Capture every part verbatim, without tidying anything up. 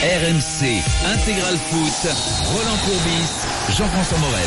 R M C Intégral Foot, Roland Courbis, Jean-François Morel.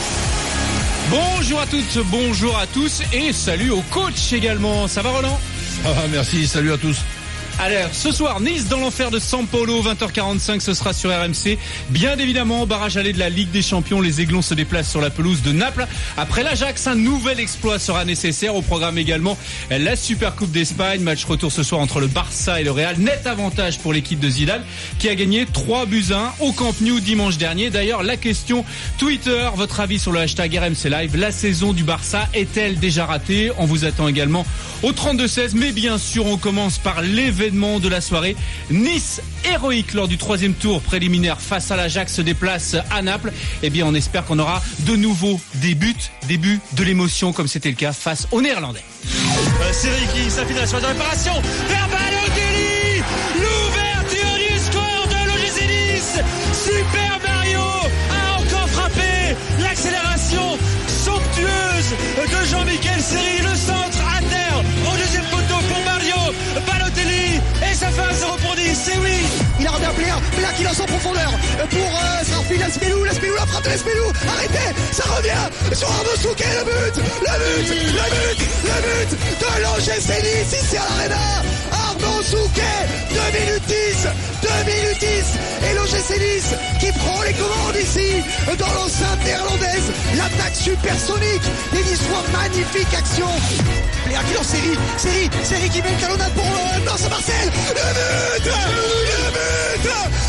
Bonjour à toutes, bonjour à tous et salut au coach également. Ça va Roland ? Ah, merci, salut à tous. Alors, ce soir, Nice dans l'enfer de São Paulo, vingt heures quarante-cinq, ce sera sur R M C. Bien évidemment, barrage aller de la Ligue des Champions, les Aiglons se déplacent sur la pelouse de Naples. Après l'Ajax, un nouvel exploit sera nécessaire. Au programme également la Supercoupe d'Espagne. Match retour ce soir entre le Barça et le Real. Net avantage pour l'équipe de Zidane qui a gagné trois buts à un au Camp Nou dimanche dernier. D'ailleurs, la question Twitter, votre avis sur le hashtag R M C Live. La saison du Barça est-elle déjà ratée ? On vous attend également au trente-deux seize. Mais bien sûr, on commence par l'événement de la soirée. Nice, héroïque lors du troisième tour préliminaire face à l'Ajax, se déplace à Naples. Eh bien, on espère qu'on aura de nouveau des buts, des buts de l'émotion comme c'était le cas face aux Néerlandais. Euh, Série qui s'affine à la phase de réparation. Vers Balotelli, l'ouverture du score de l'O G C Nice. Super Mario a encore frappé. L'accélération somptueuse de Jean-Michel Seri. Le centre à terre au deuxième poteau pour Mario Balotelli. Et ça fait un zéro pour Nice, c'est oui. Il a remis un player, Black il lance en profondeur pour euh, Sarfi, Laspelou, Laspelou, la frappe de Laspelou, arrêtez, ça revient sur Arnaud Souquet, le but, le but, le but, le but de l'O G C Nice ici à l'Arena. Arnaud Souquet, deux minutes dix, deux minutes dix, et l'O G C Nice qui prend les commandes ici dans l'enceinte néerlandaise. L'attaque supersonique, les Niçois, magnifique action. Player qui lance série, série, série qui met une talonnade pour euh, non, c'est Marcel, le but, le but. Le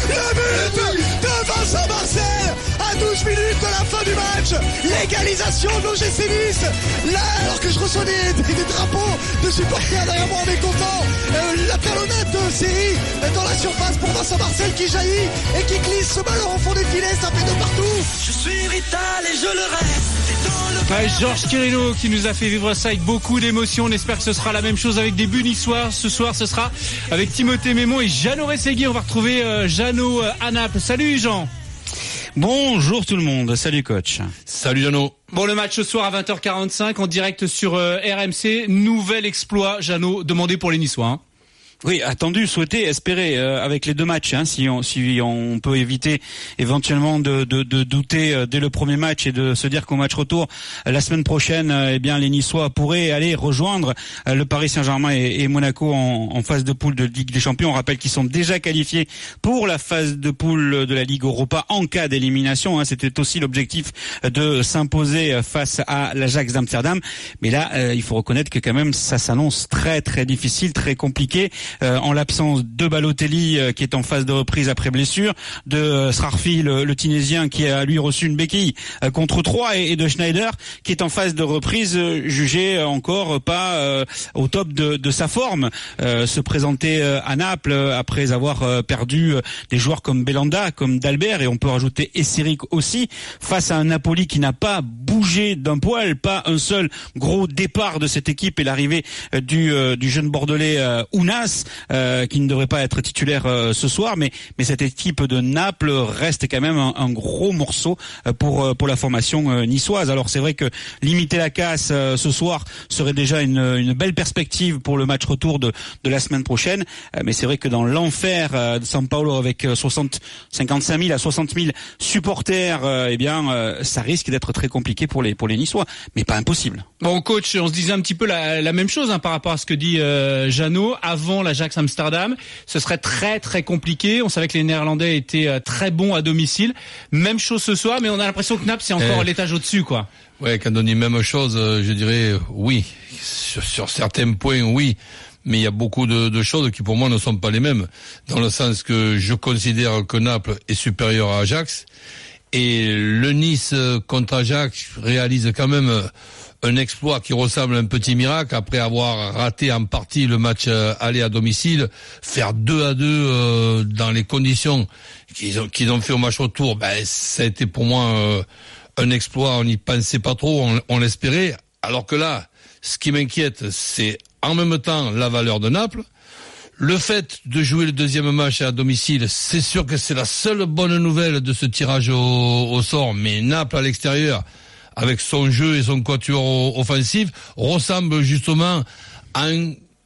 but de Vincent Marcel à douze minutes de la fin du match. L'égalisation de l'O G C Nice. Là, alors que je reçois des, des, des drapeaux de supporters derrière moi, on est content. Euh, la talonnade de série dans la surface pour Vincent Marcel qui jaillit et qui glisse ce ballon au fond des filets, ça fait de partout. Je suis Rital et je le reste. Ouais, Georges Kérino qui nous a fait vivre ça avec beaucoup d'émotion. On espère que ce sera la même chose avec des buts niçois. Ce soir, ce sera avec Timothée Mémon et Jeannot Ressegui. On va retrouver euh, Jeannot euh, à Naples. Salut Jean. Bonjour tout le monde. Salut coach. Salut Jeannot. Bon, le match ce soir à vingt heures quarante-cinq en direct sur euh, R M C. Nouvel exploit, Jeannot, demandé pour les Niçois. Hein. Oui, attendu, souhaité, espéré euh, avec les deux matchs. Hein, si on si on peut éviter éventuellement de de, de douter euh, dès le premier match et de se dire qu'au match retour euh, la semaine prochaine, euh, eh bien les Niçois pourraient aller rejoindre euh, le Paris Saint-Germain et, et Monaco en, en phase de poule de Ligue des Champions. On rappelle qu'ils sont déjà qualifiés pour la phase de poule de la Ligue Europa en cas d'élimination. Hein, c'était aussi l'objectif de s'imposer face à l'Ajax d'Amsterdam. Mais là, euh, il faut reconnaître que quand même ça s'annonce très très difficile, très compliqué. Euh, en l'absence de Balotelli euh, qui est en phase de reprise après blessure, de euh, Srarfi le, le Tunisien qui a lui reçu une béquille euh, contre Troyes et, et de Schneider qui est en phase de reprise euh, jugé encore pas euh, au top de, de sa forme. Euh, se présenter euh, à Naples euh, après avoir euh, perdu euh, des joueurs comme Belhanda, comme Dalbert et on peut rajouter Esseric aussi face à un Napoli qui n'a pas bougé d'un poil, pas un seul gros départ de cette équipe et l'arrivée euh, du, euh, du jeune bordelais euh, Ounas. Euh, qui ne devrait pas être titulaire euh, ce soir, mais mais cette équipe de Naples reste quand même un, un gros morceau euh, pour pour la formation euh, niçoise. Alors c'est vrai que limiter la casse euh, ce soir serait déjà une une belle perspective pour le match retour de de la semaine prochaine, euh, mais c'est vrai que dans l'enfer euh, de São Paulo avec euh, soixante cinquante-cinq mille à soixante mille supporters, euh, eh bien euh, ça risque d'être très compliqué pour les pour les Niçois, mais pas impossible. Bon coach, on se disait un petit peu la, la même chose hein, par rapport à ce que dit euh, Jeannot avant l'Ajax Amsterdam. Ce serait très très compliqué. On savait que les Néerlandais étaient très bons à domicile. Même chose ce soir, mais on a l'impression que Naples c'est encore eh, l'étage au-dessus, quoi. Ouais, quand on dit même chose, je dirais oui. Sur, sur certains points, oui. Mais il y a beaucoup de, de choses qui pour moi ne sont pas les mêmes. Dans le sens que je considère que Naples est supérieur à Ajax. Et le Nice contre Ajax réalise quand même un exploit qui ressemble à un petit miracle après avoir raté en partie le match aller à domicile, faire deux à deux euh, dans les conditions qu'ils ont, qu'ils ont fait au match retour, ben ça a été pour moi euh, un exploit, on n'y pensait pas trop, on, on l'espérait, alors que là, ce qui m'inquiète, c'est en même temps la valeur de Naples. Le fait de jouer le deuxième match à domicile, c'est sûr que c'est la seule bonne nouvelle de ce tirage au, au sort, mais Naples à l'extérieur, avec son jeu et son quatuor offensif, ressemble justement à un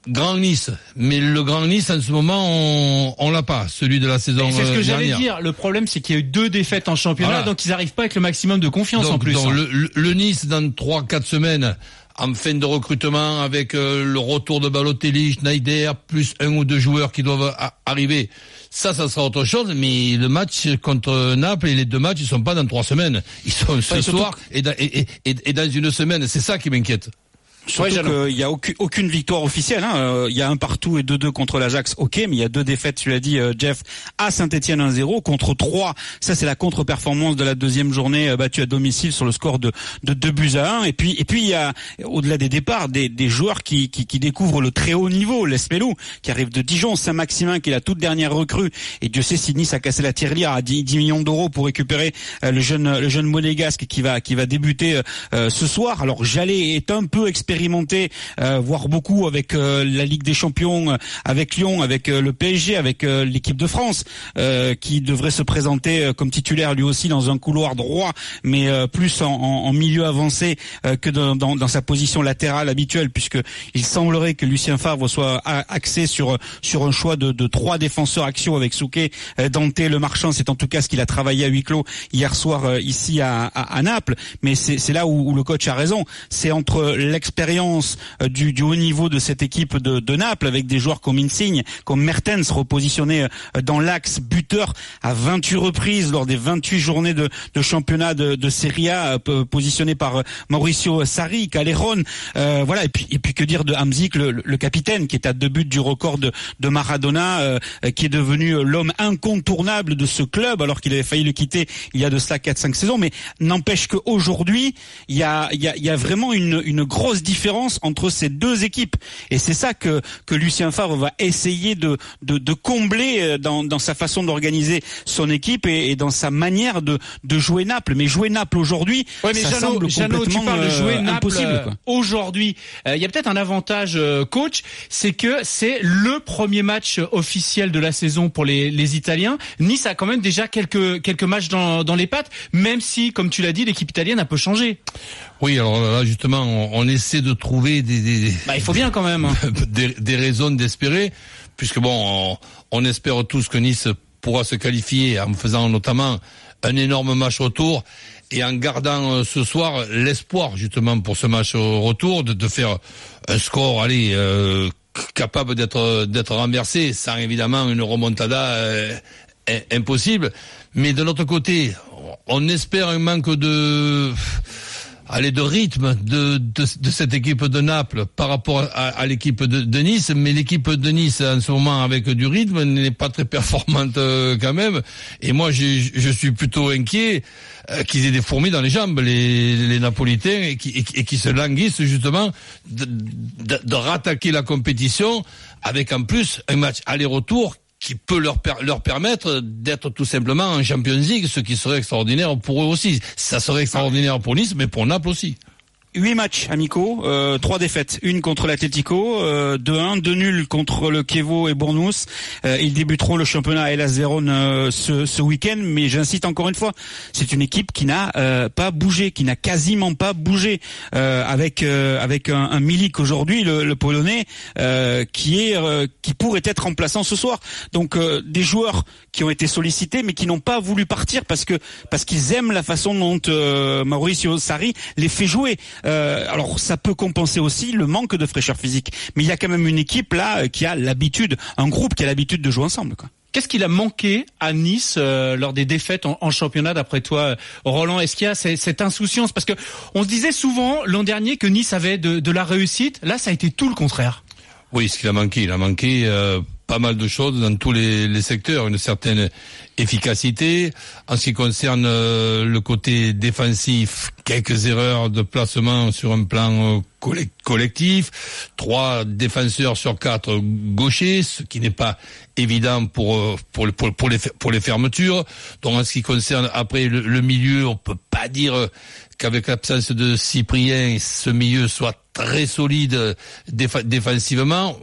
grand Nice, mais le grand Nice en ce moment on, on l'a pas, celui de la saison dernière. C'est ce que j'allais dire. Le problème c'est qu'il y a eu deux défaites en championnat, voilà. Donc ils n'arrivent pas avec le maximum de confiance donc, en plus. Donc hein. le, le, le Nice dans trois quatre semaines en fin de recrutement avec euh, le retour de Balotelli, Schneider, plus un ou deux joueurs qui doivent a- arriver. Ça, ça sera autre chose, mais le match contre Naples et les deux matchs, ils sont pas dans trois semaines. Ils sont ce ouais, soir et dans, et, et, et dans une semaine. C'est ça qui m'inquiète. Surtout ouais, qu'il y a aucune, aucune victoire officielle. Hein. Euh, il y a un partout et deux deux contre l'Ajax, ok, mais il y a deux défaites, tu l'as dit, euh, Jeff, à Saint-Etienne un zéro contre trois. Ça, c'est la contre-performance de la deuxième journée euh, battue à domicile sur le score de de deux buts à un. Et puis, et puis il y a, au-delà des départs, des, des joueurs qui, qui, qui découvrent le très haut niveau. L'Espelou, qui arrive de Dijon, Saint-Maximin, qui est la toute dernière recrue. Et Dieu sait si Nice a cassé la tirelire à dix millions d'euros pour récupérer euh, le jeune le jeune monégasque qui va qui va débuter euh, ce soir. Alors, Jallet est un peu expérimenté. Euh, voire beaucoup avec euh, la Ligue des Champions, euh, avec Lyon, avec euh, le P S G, avec euh, l'équipe de France, euh, qui devrait se présenter euh, comme titulaire lui aussi dans un couloir droit, mais euh, plus en, en, en milieu avancé euh, que dans, dans, dans sa position latérale habituelle, puisque il semblerait que Lucien Favre soit axé sur sur un choix de, de trois défenseurs axiaux avec Souquet, euh, Dante, Le Marchand. C'est en tout cas ce qu'il a travaillé à huis clos hier soir euh, ici à, à, à Naples. Mais c'est, c'est là où, où le coach a raison. C'est entre l'expérience Du, du haut niveau de cette équipe de, de Naples, avec des joueurs comme Insigne, comme Mertens, repositionné dans l'axe, buteur à vingt-huit reprises lors des vingt-huit journées de, de championnat de, de Serie A, positionné par Mauricio Sarri, Callejon, euh, voilà. Et puis, et puis que dire de Hamzik, le, le capitaine, qui est à deux buts du record de, de Maradona, euh, qui est devenu l'homme incontournable de ce club, alors qu'il avait failli le quitter il y a de cela quatre cinq saisons. Mais n'empêche qu'aujourd'hui, il y a, il y a, il y a vraiment une, une grosse différence entre ces deux équipes, et c'est ça que que Lucien Favre va essayer de de, de combler dans dans sa façon d'organiser son équipe et, et dans sa manière de de jouer Naples. Mais jouer Naples aujourd'hui, ouais, mais ça Jeannot, semble Jeannot, complètement tu parles de jouer euh, Naples impossible, quoi. Aujourd'hui, il euh, y a peut-être un avantage, euh, coach, c'est que c'est le premier match officiel de la saison pour les les Italiens. Nice a quand même déjà quelques quelques matchs dans dans les pattes, même si, comme tu l'as dit, l'équipe italienne a peu changé. Oui, alors là justement, on, on essaie de trouver des, des bah, il faut bien quand même des, des raisons d'espérer, puisque bon, on, on espère tous que Nice pourra se qualifier en faisant notamment un énorme match retour et en gardant ce soir l'espoir justement pour ce match au retour de, de faire un score, allez, euh, capable d'être d'être renversé, sans évidemment une remontada euh, impossible. Mais de l'autre côté, on espère un manque de Allez, de rythme de, de, de cette équipe de Naples par rapport à, à l'équipe de, de Nice, mais l'équipe de Nice en ce moment avec du rythme n'est pas très performante euh, quand même. Et moi, je, je suis plutôt inquiet euh, qu'ils aient des fourmis dans les jambes, les, les Napolitains, et qui, et, et qui se languissent justement de, de, de rattaquer la compétition avec en plus un match aller-retour qui peut leur per- leur permettre d'être tout simplement en Champions League, ce qui serait extraordinaire pour eux aussi. Ça serait extraordinaire pour Nice, mais pour Naples aussi. Huit matchs amicaux, euh, trois défaites, une contre l'Atlético, euh, deux un, deux nuls contre le Chievo et Bournemouth. Euh, ils débuteront le championnat à Hellas Vérone euh, ce, ce week-end, mais j'incite encore une fois, c'est une équipe qui n'a euh, pas bougé, qui n'a quasiment pas bougé, euh, avec euh, avec un, un Milik aujourd'hui, le, le Polonais, euh, qui est euh, qui pourrait être remplaçant ce soir. Donc euh, des joueurs qui ont été sollicités, mais qui n'ont pas voulu partir parce que parce qu'ils aiment la façon dont euh, Mauricio Sarri les fait jouer. Euh, alors ça peut compenser aussi le manque de fraîcheur physique, mais il y a quand même une équipe là qui a l'habitude, un groupe qui a l'habitude de jouer ensemble, quoi. Qu'est-ce qu'il a manqué à Nice euh, lors des défaites en, en championnat, d'après toi, Roland? Est-ce qu'il y a cette, cette insouciance? Parce que on se disait souvent l'an dernier que Nice avait de, de la réussite. Là, ça a été tout le contraire. Oui, ce qu'il a manqué, il a manqué euh, pas mal de choses dans tous les, les secteurs, une certaine efficacité. En ce qui concerne euh, le côté défensif, quelques erreurs de placement sur un plan euh, collectif, trois défenseurs sur quatre gauchers, ce qui n'est pas évident pour pour pour, pour les pour les fermetures. Donc en ce qui concerne après le, le milieu, on peut pas dire qu'avec l'absence de Cyprien, ce milieu soit très solide déf- défensivement.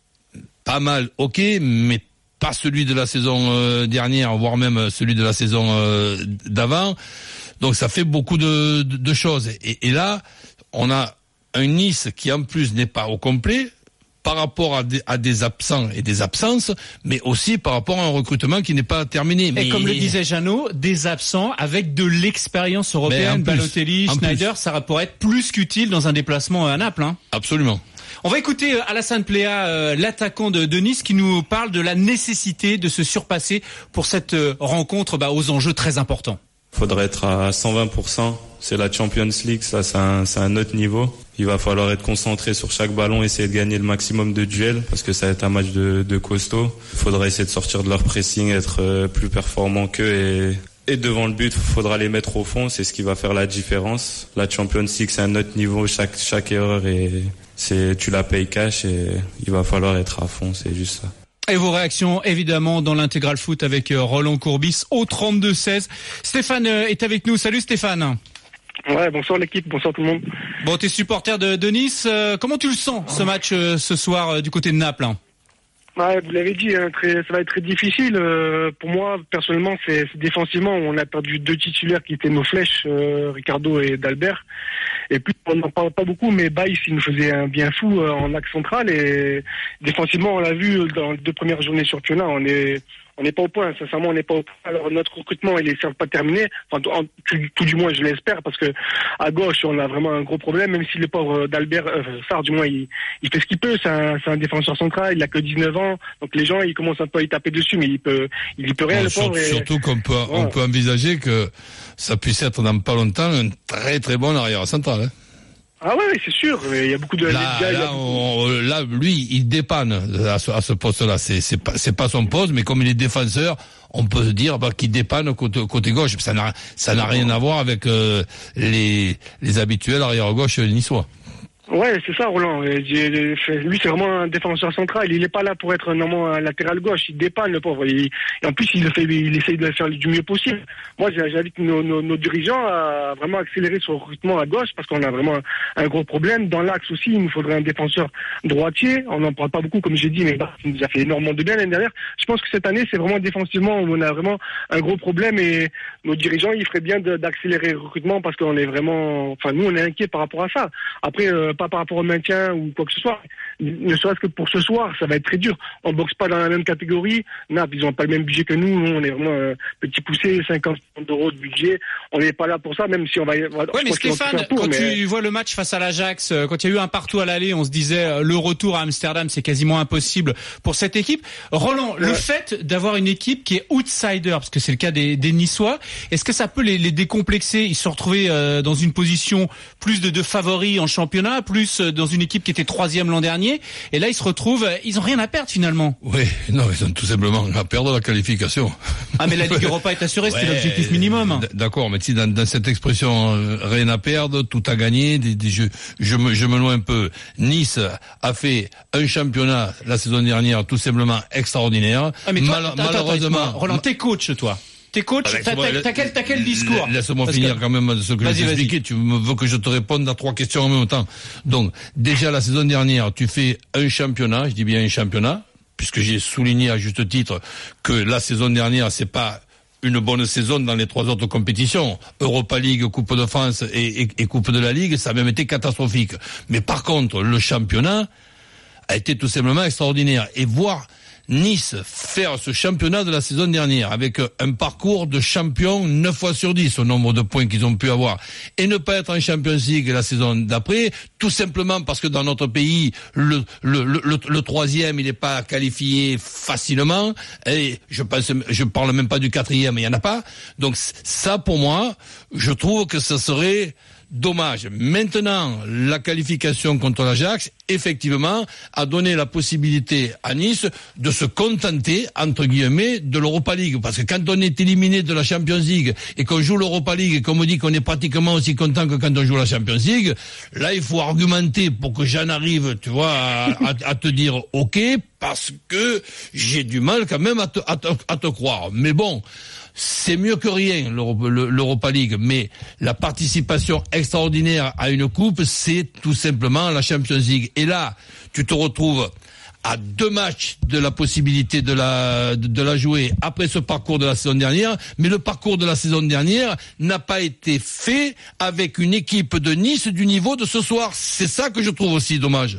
Pas mal, ok, mais pas celui de la saison euh, dernière, voire même celui de la saison euh, d'avant. Donc ça fait beaucoup de, de, de choses. Et, et là, on a un Nice qui en plus n'est pas au complet, par rapport à des, à des absents et des absences, mais aussi par rapport à un recrutement qui n'est pas terminé. Mais et comme le disait Jeannot, des absents avec de l'expérience européenne, Balotelli, Schneider, plus. Ça pourrait être plus qu'utile dans un déplacement à Naples. Hein. Absolument. On va écouter Alassane Pléa, euh, l'attaquant de, de Nice, qui nous parle de la nécessité de se surpasser pour cette euh, rencontre bah, aux enjeux très importants. Il faudrait être à cent vingt pour cent. C'est la Champions League, ça c'est un, c'est un autre niveau. Il va falloir être concentré sur chaque ballon, essayer de gagner le maximum de duels parce que ça va être un match de, de costaud. Il faudra essayer de sortir de leur pressing, être euh, plus performant qu'eux et, et devant le but, il faudra les mettre au fond. C'est ce qui va faire la différence. La Champions League, c'est un autre niveau. Chaque, chaque erreur, est, c'est, tu la payes cash et il va falloir être à fond, c'est juste ça. Et vos réactions, évidemment, dans l'intégral foot avec Roland Courbis au trente-deux seize. Stéphane est avec nous. Salut Stéphane. Ouais, bonsoir l'équipe, bonsoir tout le monde. Bon, t'es supporter de, de Nice. Euh, comment tu le sens, ce match, euh, ce soir, euh, du côté de Naples hein? Ouais, vous l'avez dit, hein, très, ça va être très difficile. Euh, pour moi, personnellement, c'est, c'est défensivement. On a perdu deux titulaires qui étaient nos flèches, euh, Ricardo et Dalbert. Et puis, on n'en parle pas beaucoup, mais Baïs, il nous faisait un bien fou euh, en axe central. Et défensivement, on l'a vu dans les deux premières journées sur championnat, on est... On n'est pas au point, sincèrement, on n'est pas au point. Alors notre recrutement, il est certes pas terminé. Enfin, tout, tout du moins, je l'espère, parce que à gauche, on a vraiment un gros problème. Même si le pauvre d'Albert euh, Sarr, du moins, il, il fait ce qu'il peut. C'est un, c'est un défenseur central. Il a que dix-neuf ans, donc les gens, ils commencent un peu à y taper dessus, mais il peut, il y peut rien. Bon, le sur, pauvre. Et... Surtout qu'on peut, ouais. on peut envisager que ça puisse être dans pas longtemps un très très bon arrière central. Hein. Ah ouais, c'est sûr. Il y a beaucoup de. Là, gars, là, beaucoup... on, là, lui, il dépanne à ce, à ce poste-là. C'est, c'est pas, c'est pas son poste, mais comme il est défenseur, on peut se dire bah, qu'il dépanne côté, côté gauche. Ça n'a, ça n'a rien à voir avec euh, les, les habituels arrière gauche niçois. Ouais, c'est ça, Roland. Lui, c'est vraiment un défenseur central. Il n'est pas là pour être normalement un latéral gauche. Il dépanne, le pauvre. Il... Et en plus, il le fait, il essaye de le faire du mieux possible. Moi, j'invite nos, nos, nos dirigeants à vraiment accélérer son recrutement à gauche parce qu'on a vraiment un gros problème. Dans l'axe aussi, il nous faudrait un défenseur droitier. On n'en parle pas beaucoup, comme j'ai dit, mais il nous a fait énormément de bien l'année dernière. Je pense que cette année, c'est vraiment défensivement où on a vraiment un gros problème et nos dirigeants, ils feraient bien de, d'accélérer le recrutement parce qu'on est vraiment, enfin, nous, on est inquiets par rapport à ça. Après, euh, pas par rapport au maintien ou quoi que ce soit. Ne serait-ce que pour ce soir, ça va être très dur. On boxe pas dans la même catégorie. Naples, ils ont pas le même budget que nous. Nous, on est vraiment euh, petit poussé, cinquante millions d'euros de budget. On n'est pas là pour ça, même si on va... Ouais, mais Stéphane, pour, quand mais... tu vois le match face à l'Ajax, quand il y a eu un partout à l'aller, on se disait le retour à Amsterdam, c'est quasiment impossible pour cette équipe. Roland, ouais. Le fait d'avoir une équipe qui est outsider, parce que c'est le cas des, des Niçois, est-ce que ça peut les, les décomplexer? Ils se sont retrouvés euh, dans une position plus de, de favoris en championnat, plus dans une équipe qui était troisième l'an dernier, et là ils se retrouvent, ils ont rien à perdre finalement. Oui, non, ils ont tout simplement à perdre la qualification. Ah mais la Ligue Europa est assurée, ouais, c'était l'objectif minimum. D'accord, mais si dans, dans cette expression euh, rien à perdre, tout à gagner, des, des, je, je me, je me loin un peu. Nice a fait un championnat la saison dernière tout simplement extraordinaire. Ah mais toi, Mal, attends, malheureusement, attends, Roland, t'es coach toi. T'es coach, ah, t'as, t'as, t'as, quel, t'as quel discours? Laisse-moi Parce finir que... quand même ce que vas-y, je t'ai expliqué. Tu veux que je te réponde à trois questions en même temps. Donc, déjà la saison dernière, tu fais un championnat, je dis bien un championnat, puisque j'ai souligné à juste titre que la saison dernière, c'est pas une bonne saison dans les trois autres compétitions. Europa League, Coupe de France et, et, et Coupe de la Ligue, ça a même été catastrophique. Mais par contre, le championnat a été tout simplement extraordinaire. Et voir Nice faire ce championnat de la saison dernière avec un parcours de champion neuf fois sur dix au nombre de points qu'ils ont pu avoir et ne pas être en Champions League la saison d'après, tout simplement parce que dans notre pays le le le, le, le troisième il n'est pas qualifié facilement et je pense je parle même pas du quatrième, il y en a pas. Donc ça pour moi, je trouve que ça serait dommage. Maintenant, la qualification contre l'Ajax, effectivement, a donné la possibilité à Nice de se contenter, entre guillemets, de l'Europa League. Parce que quand on est éliminé de la Champions League et qu'on joue l'Europa League et qu'on me dit qu'on est pratiquement aussi content que quand on joue la Champions League, là, il faut argumenter pour que j'en arrive, tu vois, à, à, à te dire OK, parce que j'ai du mal quand même à te, à te, à te croire. Mais bon, c'est mieux que rien, l'Europa League, mais la participation extraordinaire à une coupe, c'est tout simplement la Champions League. Et là, tu te retrouves à deux matchs de la possibilité de la, de la jouer après ce parcours de la saison dernière, mais le parcours de la saison dernière n'a pas été fait avec une équipe de Nice du niveau de ce soir. C'est ça que je trouve aussi dommage.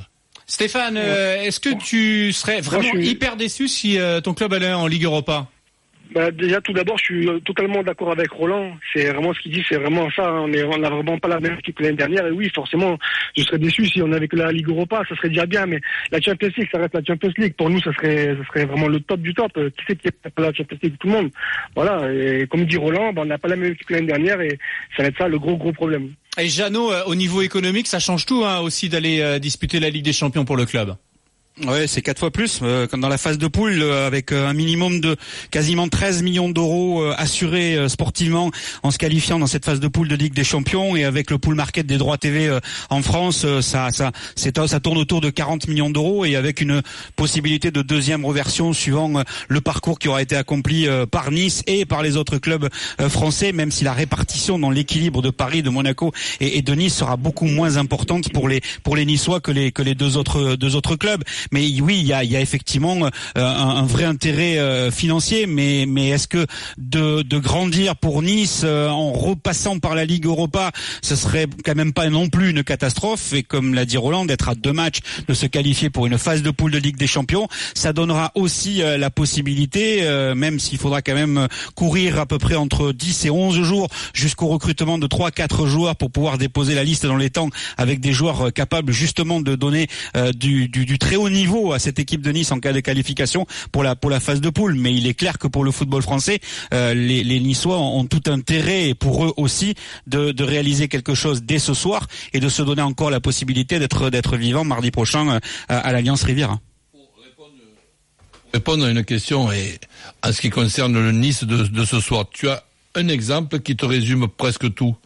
Stéphane, euh, est-ce que tu serais vraiment Moi, suis... hyper déçu si euh, ton club allait en Ligue Europa? Bah, déjà, tout d'abord, je suis totalement d'accord avec Roland. C'est vraiment ce qu'il dit, c'est vraiment ça. On est, on n'a vraiment pas la même équipe que l'année dernière. Et oui, forcément, je serais déçu si on avait que la Ligue Europa. Ça serait déjà bien, mais la Champions League, ça reste la Champions League. Pour nous, ça serait, ça serait vraiment le top du top. Qui c'est qui est pas la Champions League? Tout le monde. Voilà. Et comme dit Roland, bah, on n'a pas la même équipe que l'année dernière et ça va être ça le gros, gros problème. Et Jeannot, euh, au niveau économique, ça change tout, hein, aussi d'aller euh, disputer la Ligue des Champions pour le club. Ouais, c'est quatre fois plus, euh, comme dans la phase de poule, euh, avec euh, un minimum de quasiment treize millions d'euros euh, assurés euh, sportivement en se qualifiant dans cette phase de poule de Ligue des Champions, et avec le pool market des droits T V euh, en France, euh, ça, ça, c'est, ça tourne autour de quarante millions d'euros, et avec une possibilité de deuxième reversion suivant euh, le parcours qui aura été accompli euh, par Nice et par les autres clubs euh, français, même si la répartition dans l'équilibre de Paris, de Monaco et, et de Nice sera beaucoup moins importante pour les pour les Niçois que les que les deux autres deux autres clubs. Mais oui, il y a, il y a effectivement euh, un, un vrai intérêt euh, financier, mais, mais est-ce que de, de grandir pour Nice euh, en repassant par la Ligue Europa, ce serait quand même pas non plus une catastrophe? Et comme l'a dit Roland, d'être à deux matchs de se qualifier pour une phase de poule de Ligue des Champions, ça donnera aussi euh, la possibilité, euh, même s'il faudra quand même courir à peu près entre dix et onze jours jusqu'au recrutement de trois quatre joueurs pour pouvoir déposer la liste dans les temps, avec des joueurs capables justement de donner euh, du, du, du très haut niveau à cette équipe de Nice en cas de qualification pour la pour la phase de poule. Mais il est clair que pour le football français, euh, les, les Niçois ont, ont tout intérêt, et pour eux aussi, de, de réaliser quelque chose dès ce soir et de se donner encore la possibilité d'être d'être vivant mardi prochain euh, à, à l'Alliance Riviera. Pour répondre à une question, et en ce qui concerne le Nice de, de ce soir, tu as un exemple qui te résume presque tout.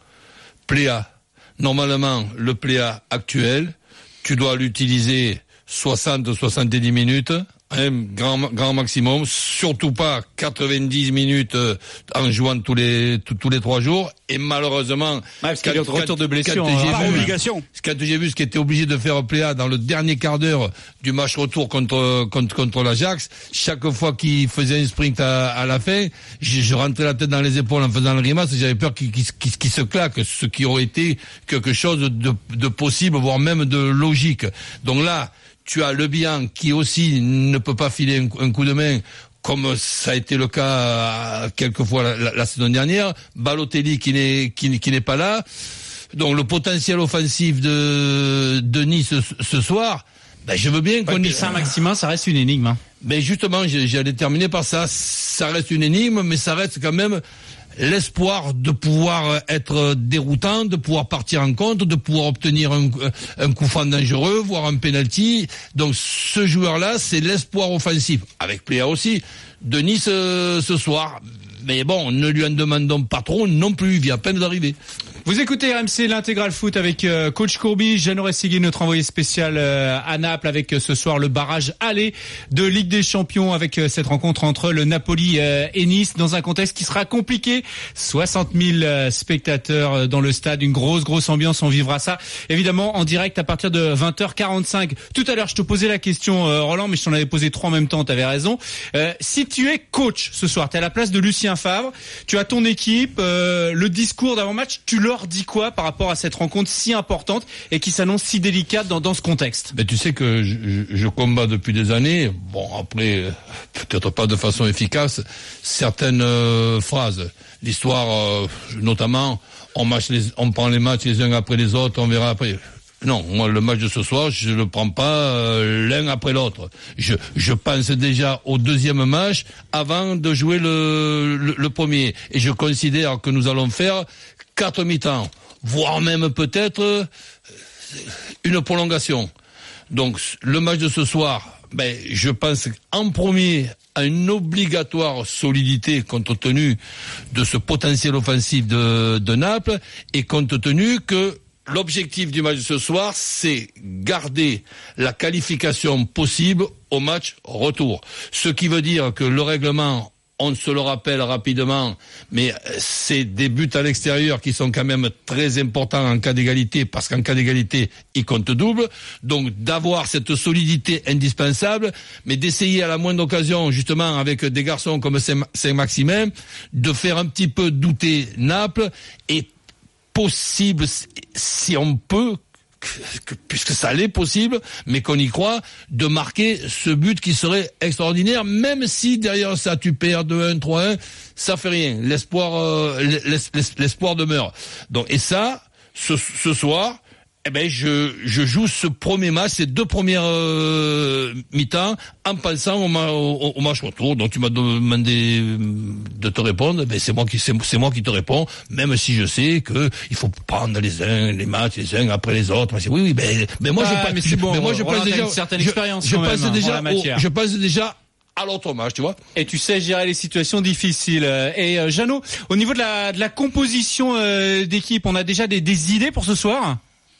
Pléa. Normalement, le Pléa actuel, tu dois l'utiliser soixante à soixante-dix minutes, hein, grand, grand maximum, surtout pas quatre-vingt-dix minutes euh, en jouant tous les tous, tous les trois jours. Et malheureusement, ouais, parce qu'il y a le retour de blessure, quand, quand hein, j'ai vu, obligation. Quand j'ai vu ce qui était obligé de faire Pléa dans le dernier quart d'heure du match retour contre contre contre l'Ajax, chaque fois qu'il faisait un sprint à, à la fin, je, je rentrais la tête dans les épaules en faisant le grimace, j'avais peur qu'il, qu'il, qu'il, qu'il se claque, ce qui aurait été quelque chose de, de possible, voire même de logique. Donc là, tu as Le Bihan qui aussi ne peut pas filer un, un coup de main, comme ça a été le cas quelquefois la, la, la saison dernière. Balotelli qui n'est qui, qui n'est pas là. Donc le potentiel offensif de de Nice ce, ce soir, ben je veux bien qu'on y... Saint-Maximin, ça reste une énigme. Hein. Ben justement, j'allais terminer par ça. Ça reste une énigme, mais ça reste quand même l'espoir de pouvoir être déroutant, de pouvoir partir en contre, de pouvoir obtenir un, un coup franc dangereux, voire un penalty. Donc ce joueur-là, c'est l'espoir offensif, avec Pléa aussi, de Nice euh, ce soir. Mais bon, ne lui en demandons pas trop non plus, il vient à peine d'arriver. Vous écoutez R M C, l'intégral foot avec euh, coach Courbis, Jeannot Rességuier, notre envoyé spécial euh, à Naples, avec euh, ce soir le barrage aller de Ligue des Champions, avec euh, cette rencontre entre le Napoli euh, et Nice, dans un contexte qui sera compliqué. soixante mille euh, spectateurs euh, dans le stade, une grosse grosse ambiance, on vivra ça évidemment en direct à partir de vingt heures quarante-cinq. Tout à l'heure je te posais la question euh, Roland, mais je t'en avais posé trois en même temps, t'avais raison. Euh, si tu es coach ce soir, t'es à la place de Lucien Favre, tu as ton équipe, euh, le discours d'avant-match, tu le leur dit quoi par rapport à cette rencontre si importante et qui s'annonce si délicate dans, dans ce contexte? Mais tu sais que je, je combats depuis des années, bon après peut-être pas de façon efficace, certaines euh, phrases. L'histoire, euh, notamment, on, match les, on prend les matchs les uns après les autres, on verra après. Non, moi le match de ce soir, je le prends pas euh, l'un après l'autre. Je, je pense déjà au deuxième match avant de jouer le, le, le premier. Et je considère que nous allons faire quatre mi-temps, voire même peut-être une prolongation. Donc le match de ce soir, ben je pense en premier à une obligatoire solidité compte tenu de ce potentiel offensif de, de Naples, et compte tenu que l'objectif du match de ce soir, c'est garder la qualification possible au match retour. Ce qui veut dire que le règlement, on se le rappelle rapidement, mais c'est des buts à l'extérieur qui sont quand même très importants en cas d'égalité, parce qu'en cas d'égalité, ils comptent double. Donc d'avoir cette solidité indispensable, mais d'essayer à la moindre occasion, justement avec des garçons comme Saint-Maximin, de faire un petit peu douter Naples, et possible, si on peut, que, puisque ça l'est possible, mais qu'on y croit, de marquer ce but qui serait extraordinaire, même si derrière ça tu perds deux un, trois un, ça fait rien. L'espoir, euh, l'espoir demeure. Donc, et ça, ce, ce soir, eh ben, je, je joue ce premier match, ces deux premières euh, mi-temps, en pensant au, au, au match retour. Donc tu m'as demandé de te répondre. Ben c'est moi qui c'est, c'est moi qui te réponds, même si je sais que il faut prendre les uns les matchs les uns après les autres. Mais oui, oui, ben, ben moi ah, je mais c'est bon. Mais moi je pense déjà une certaine expérience. Je, je pense même, déjà. au, je pense déjà. à l'autre match, tu vois. Et tu sais gérer les situations difficiles. Et euh, Jeannot, au niveau de la de la composition euh, d'équipe, on a déjà des, des idées pour ce soir?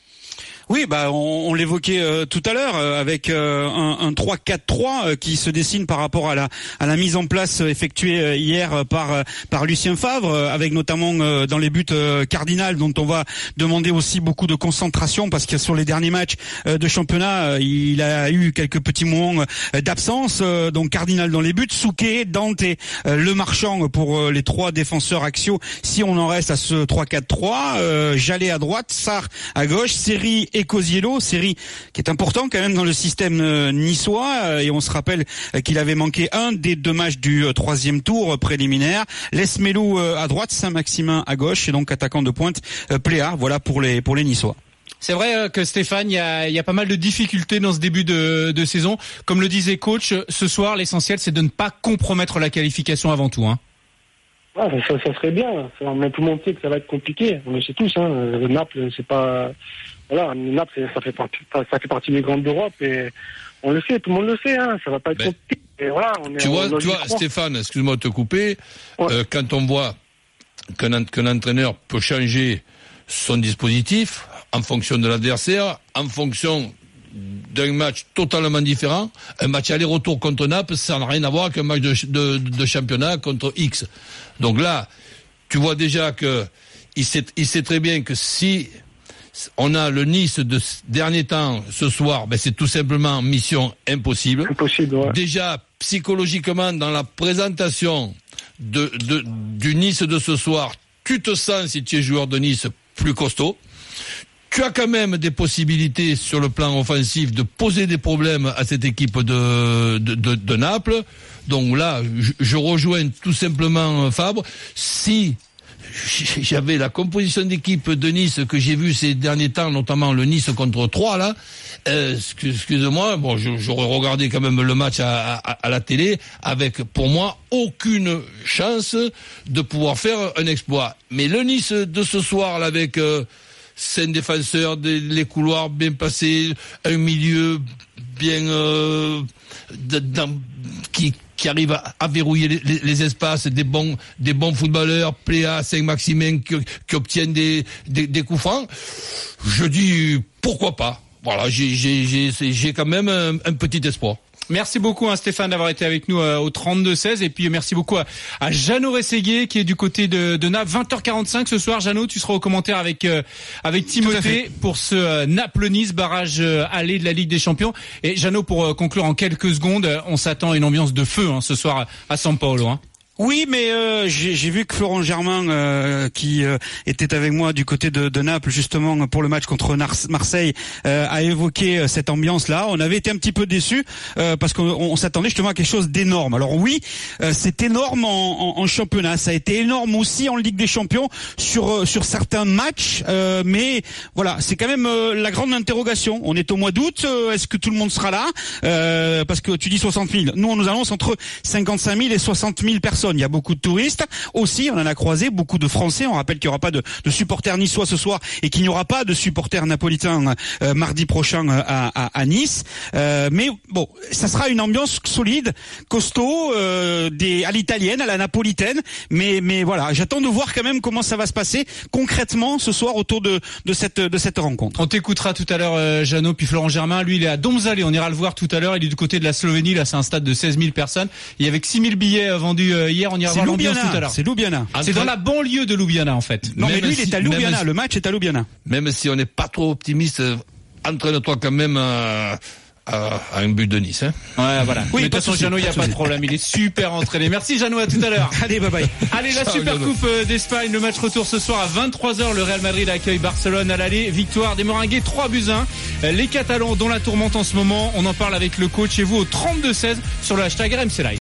Oui, bah on, on l'évoquait euh, tout à l'heure euh, avec euh, un, un trois quatre trois euh, qui se dessine par rapport à la à la mise en place euh, effectuée euh, hier euh, par euh, par Lucien Favre, euh, avec notamment euh, dans les buts euh, Cardinal, dont on va demander aussi beaucoup de concentration parce que sur les derniers matchs euh, de championnat, euh, il a eu quelques petits moments euh, d'absence. Euh, donc Cardinal dans les buts, Souquet, Dante, euh, Le Marchand pour euh, les trois défenseurs axiaux. Si on en reste à ce trois quatre trois, euh, Jallet à droite, Sarr à gauche, Seri et Cosiello, série qui est important quand même dans le système euh, niçois, euh, et on se rappelle euh, qu'il avait manqué un des deux matchs du euh, troisième tour euh, préliminaire. Lesmelou euh, à droite, Saint-Maximin à gauche, et donc attaquant de pointe euh, Pléa. Voilà pour les pour les Niçois. C'est vrai que Stéphane, il y a, il y a pas mal de difficultés dans ce début de, de saison. Comme le disait coach, ce soir l'essentiel c'est de ne pas compromettre la qualification avant tout, hein. Ah, ça, ça serait bien. Mais tout le monde sait que ça va être compliqué. On le sait tous. Hein. Naples, c'est pas. Voilà, Naples, ça fait partie, ça fait partie des grandes d'Europe et on le sait, tout le monde le sait. Hein. Ça va pas être ben, compliqué. Et voilà, on est, tu vois, on tu vois, Stéphane, excuse-moi de te couper. Ouais. Euh, quand on voit qu'un, qu'un entraîneur peut changer son dispositif en fonction de l'adversaire, en fonction d'un match totalement différent, un match aller-retour contre Naples, ça n'a rien à voir qu'un match de, de, de championnat contre X. Donc là, tu vois déjà que il sait, il sait très bien que si on a le Nice de ce dernier temps ce soir, ben c'est tout simplement mission impossible. Impossible, ouais. Déjà, psychologiquement, dans la présentation de, de, du Nice de ce soir, tu te sens, si tu es joueur de Nice, plus costaud. Tu as quand même des possibilités sur le plan offensif de poser des problèmes à cette équipe de, de, de, de Naples. Donc là, je, je rejoins tout simplement Fabre. Si j'avais la composition d'équipe de Nice que j'ai vue ces derniers temps, notamment le Nice contre trois, là, euh, excuse-moi, bon, j'aurais regardé quand même le match à, à, à la télé avec, pour moi, aucune chance de pouvoir faire un exploit. Mais le Nice de ce soir, là, avec euh, cinq défenseurs, des, les couloirs bien passés, un milieu bien euh, de, dans, qui qui arrive à, à verrouiller les, les, les espaces, des bons des bons footballeurs, Pléa, Saint-Maximin qui, qui obtiennent des, des des coups francs. Je dis pourquoi pas. Voilà, j'ai j'ai j'ai j'ai quand même un, un petit espoir. Merci beaucoup hein, Stéphane d'avoir été avec nous euh, au trente-deux seize, et puis merci beaucoup à, à Jeannot Rességuier qui est du côté de, de Naples. vingt heures quarante-cinq ce soir. Jeannot, tu seras au commentaire avec euh, avec Timothée pour ce euh, Naples-Nice barrage euh, aller de la Ligue des Champions. Et Jeannot, pour euh, conclure en quelques secondes, on s'attend à une ambiance de feu hein, ce soir à São Paulo. Hein. Oui, mais euh, j'ai, j'ai vu que Florent Germain, euh, qui euh, était avec moi du côté de, de Naples justement pour le match contre Nar- Marseille, euh, a évoqué cette ambiance-là. On avait été un petit peu déçus euh, parce qu'on on s'attendait justement à quelque chose d'énorme. Alors oui, euh, c'est énorme en, en, en championnat, ça a été énorme aussi en Ligue des Champions sur euh, sur certains matchs, euh, mais voilà, c'est quand même euh, la grande interrogation. On est au mois d'août, euh, est-ce que tout le monde sera là euh, parce que tu dis soixante mille. Nous, on nous annonce entre cinquante-cinq mille et soixante mille personnes. Il y a beaucoup de touristes aussi, on en a croisé beaucoup de Français. On rappelle qu'il n'y aura pas de, de supporters niçois ce soir et qu'il n'y aura pas de supporters napolitains euh, mardi prochain à, à, à Nice. Euh, mais bon, ça sera une ambiance solide, costaud, euh, des, à l'italienne, à la napolitaine. Mais, mais voilà, j'attends de voir quand même comment ça va se passer concrètement ce soir autour de, de cette, de cette rencontre. On t'écoutera tout à l'heure, euh, Jeannot, puis Florent Germain. Lui, il est à Domzale. On ira le voir tout à l'heure. Il est du côté de la Slovénie. Là, c'est un stade de seize mille personnes. Il y avait que six mille billets euh, vendus euh, hier. On ira voir l'ambiance tout à l'heure. C'est Ljubljana. C'est dans la banlieue de Ljubljana en fait. Non, même mais lui, si, il est à Ljubljana. Si, le match est à Ljubljana. Même si on n'est pas trop optimiste, entraîne-toi quand même à, à, à un but de Nice. Hein. Ouais, voilà. Oui, mais de toute façon, Jeannot, il n'y a pas de problème. Il est super entraîné. Merci, Jeannot. À tout à l'heure. Allez, bye bye. Allez, la Ciao, Super Jeannot. Coupe d'Espagne. Le match retour ce soir à vingt-trois heures. Le Real Madrid accueille Barcelone à l'aller. Victoire des Merengues, trois buts à un. Les Catalans dont la tourmente en ce moment. On en parle avec le coach et vous au trente-deux seize sur le hashtag R M C Live.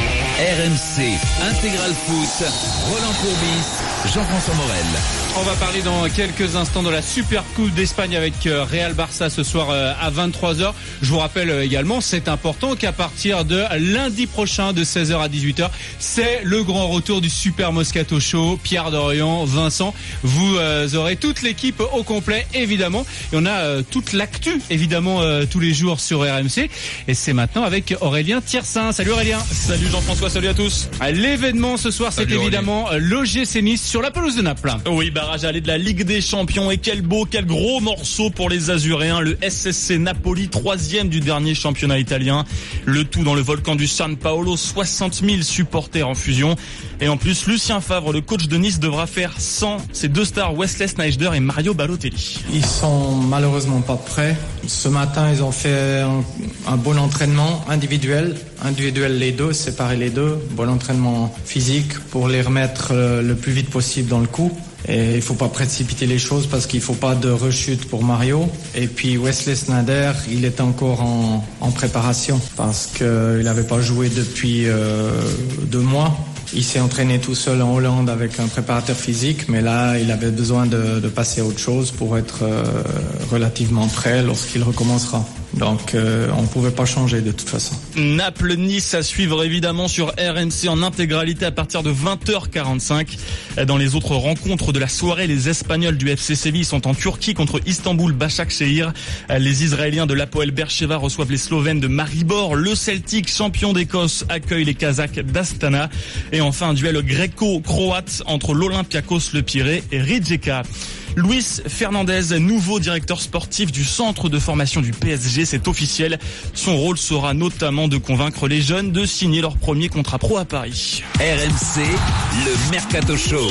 R M C Intégral Foot, Roland Courbis, Jean-François Morel. On va parler dans quelques instants de la Super Coupe d'Espagne avec Real Barça ce soir à vingt-trois heures. Je vous rappelle également, c'est important qu'à partir de lundi prochain de seize heures à dix-huit heures, c'est le grand retour du Super Moscato Show. Pierre Dorian, Vincent, vous euh, aurez toute l'équipe au complet évidemment. Et on a euh, toute l'actu évidemment euh, tous les jours sur R M C. Et c'est maintenant avec Aurélien Tiersin. Salut Aurélien. Salut Jean-François, salut à tous. L'événement ce soir, c'est Salut, évidemment l'O G C Nice sur la pelouse de Naples. Oui, barrage aller de la Ligue des Champions et quel beau, quel gros morceau pour les Azuréens. Le S S C Napoli, troisième du dernier championnat italien. Le tout dans le volcan du San Paolo, soixante mille supporters en fusion. Et en plus, Lucien Favre, le coach de Nice, devra faire sans ses deux stars Wesley Sneijder et Mario Balotelli. Ils sont malheureusement pas prêts. Ce matin, ils ont fait un, un bon entraînement individuel. Individuel les deux, séparer les deux. Bon entraînement physique pour les remettre le plus vite possible dans le coup. Et il faut pas précipiter les choses parce qu'il faut pas de rechute pour Mario. Et puis Wesley Sneijder, il est encore en, en préparation parce qu'il n'avait pas joué depuis euh, deux mois. Il s'est entraîné tout seul en Hollande avec un préparateur physique, mais là, il avait besoin de, de passer à autre chose pour être euh, relativement prêt lorsqu'il recommencera. Donc, euh, on ne pouvait pas changer de toute façon. Naples-Nice à suivre évidemment sur R M C en intégralité à partir de vingt heures quarante-cinq. Dans les autres rencontres de la soirée, les Espagnols du F C Séville sont en Turquie contre Istanbul Başakşehir. Les Israéliens de l'Hapoel Beersheva reçoivent les Slovènes de Maribor. Le Celtic, champion d'Écosse, accueille les Kazakhs d'Astana. Et enfin, un duel gréco-croate entre l'Olympiakos Le Pirée et Rijeka. Luis Fernandez, nouveau directeur sportif du centre de formation du P S G, c'est officiel. Son rôle sera notamment de convaincre les jeunes de signer leur premier contrat pro à Paris. R M C, le Mercato Show.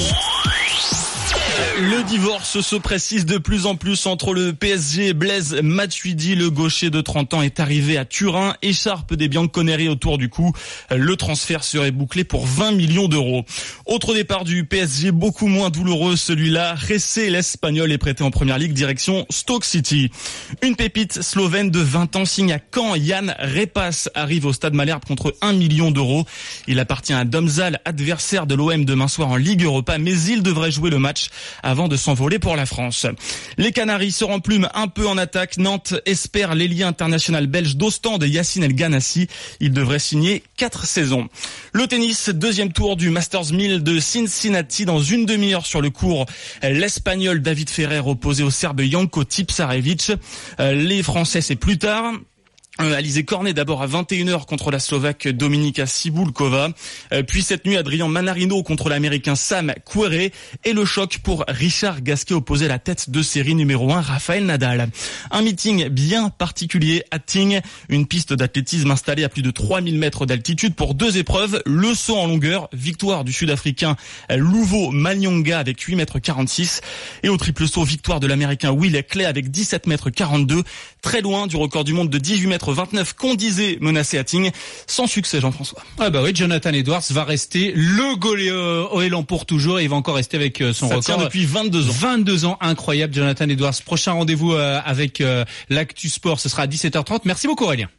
Le divorce se précise de plus en plus entre le P S G et Blaise Matuidi. Le gaucher de trente ans est arrivé à Turin, écharpe des Bianconeri autour du cou. Le transfert serait bouclé pour vingt millions d'euros. Autre départ du P S G, beaucoup moins douloureux celui-là. Ressé, l'Espagnol, est prêté en première ligue direction Stoke City. Une pépite slovène de vingt ans signe à Caen. Jan Repas arrive au Stade Malherbe contre un million d'euros. Il appartient à Domžale, adversaire de l'O M demain soir en Ligue Europa, mais il devrait jouer le match avant de s'envoler pour la France. Les Canaries se remplument un peu en attaque. Nantes espère l'ailier international belge d'Ostende, Yacine El Ghanassi. Il devrait signer quatre saisons. Le tennis, deuxième tour du Masters mille de Cincinnati dans une demi-heure sur le court. L'Espagnol David Ferrer opposé au Serbe Janko Tipsarevic. Les Français, c'est plus tard. Euh, Alizé Cornet d'abord à vingt et une heures contre la Slovaque Dominika Cibulkova. Euh, puis cette nuit, Adrien Manarino contre l'Américain Sam Querrey. Et le choc pour Richard Gasquet opposé à la tête de série numéro un, Rafael Nadal. Un meeting bien particulier à Tignes. Une piste d'athlétisme installée à plus de trois mille mètres d'altitude pour deux épreuves. Le saut en longueur, victoire du Sud-Africain Luvo Manyonga avec huit mètres quarante-six. Et au triple saut, victoire de l'Américain Will Clay avec dix-sept mètres quarante-deux. Très loin du record du monde de dix-huit mètres vingt-neuf qu'on disait menacé à Tignes. Sans succès, Jean-François. Ah bah oui, Jonathan Edwards va rester le goéland pour toujours et il va encore rester avec son Ça record. tient depuis vingt-deux ans. vingt-deux ans, incroyable, Jonathan Edwards. Prochain rendez-vous avec l'Actu Sport, ce sera à dix-sept heures trente. Merci beaucoup, Aurélien.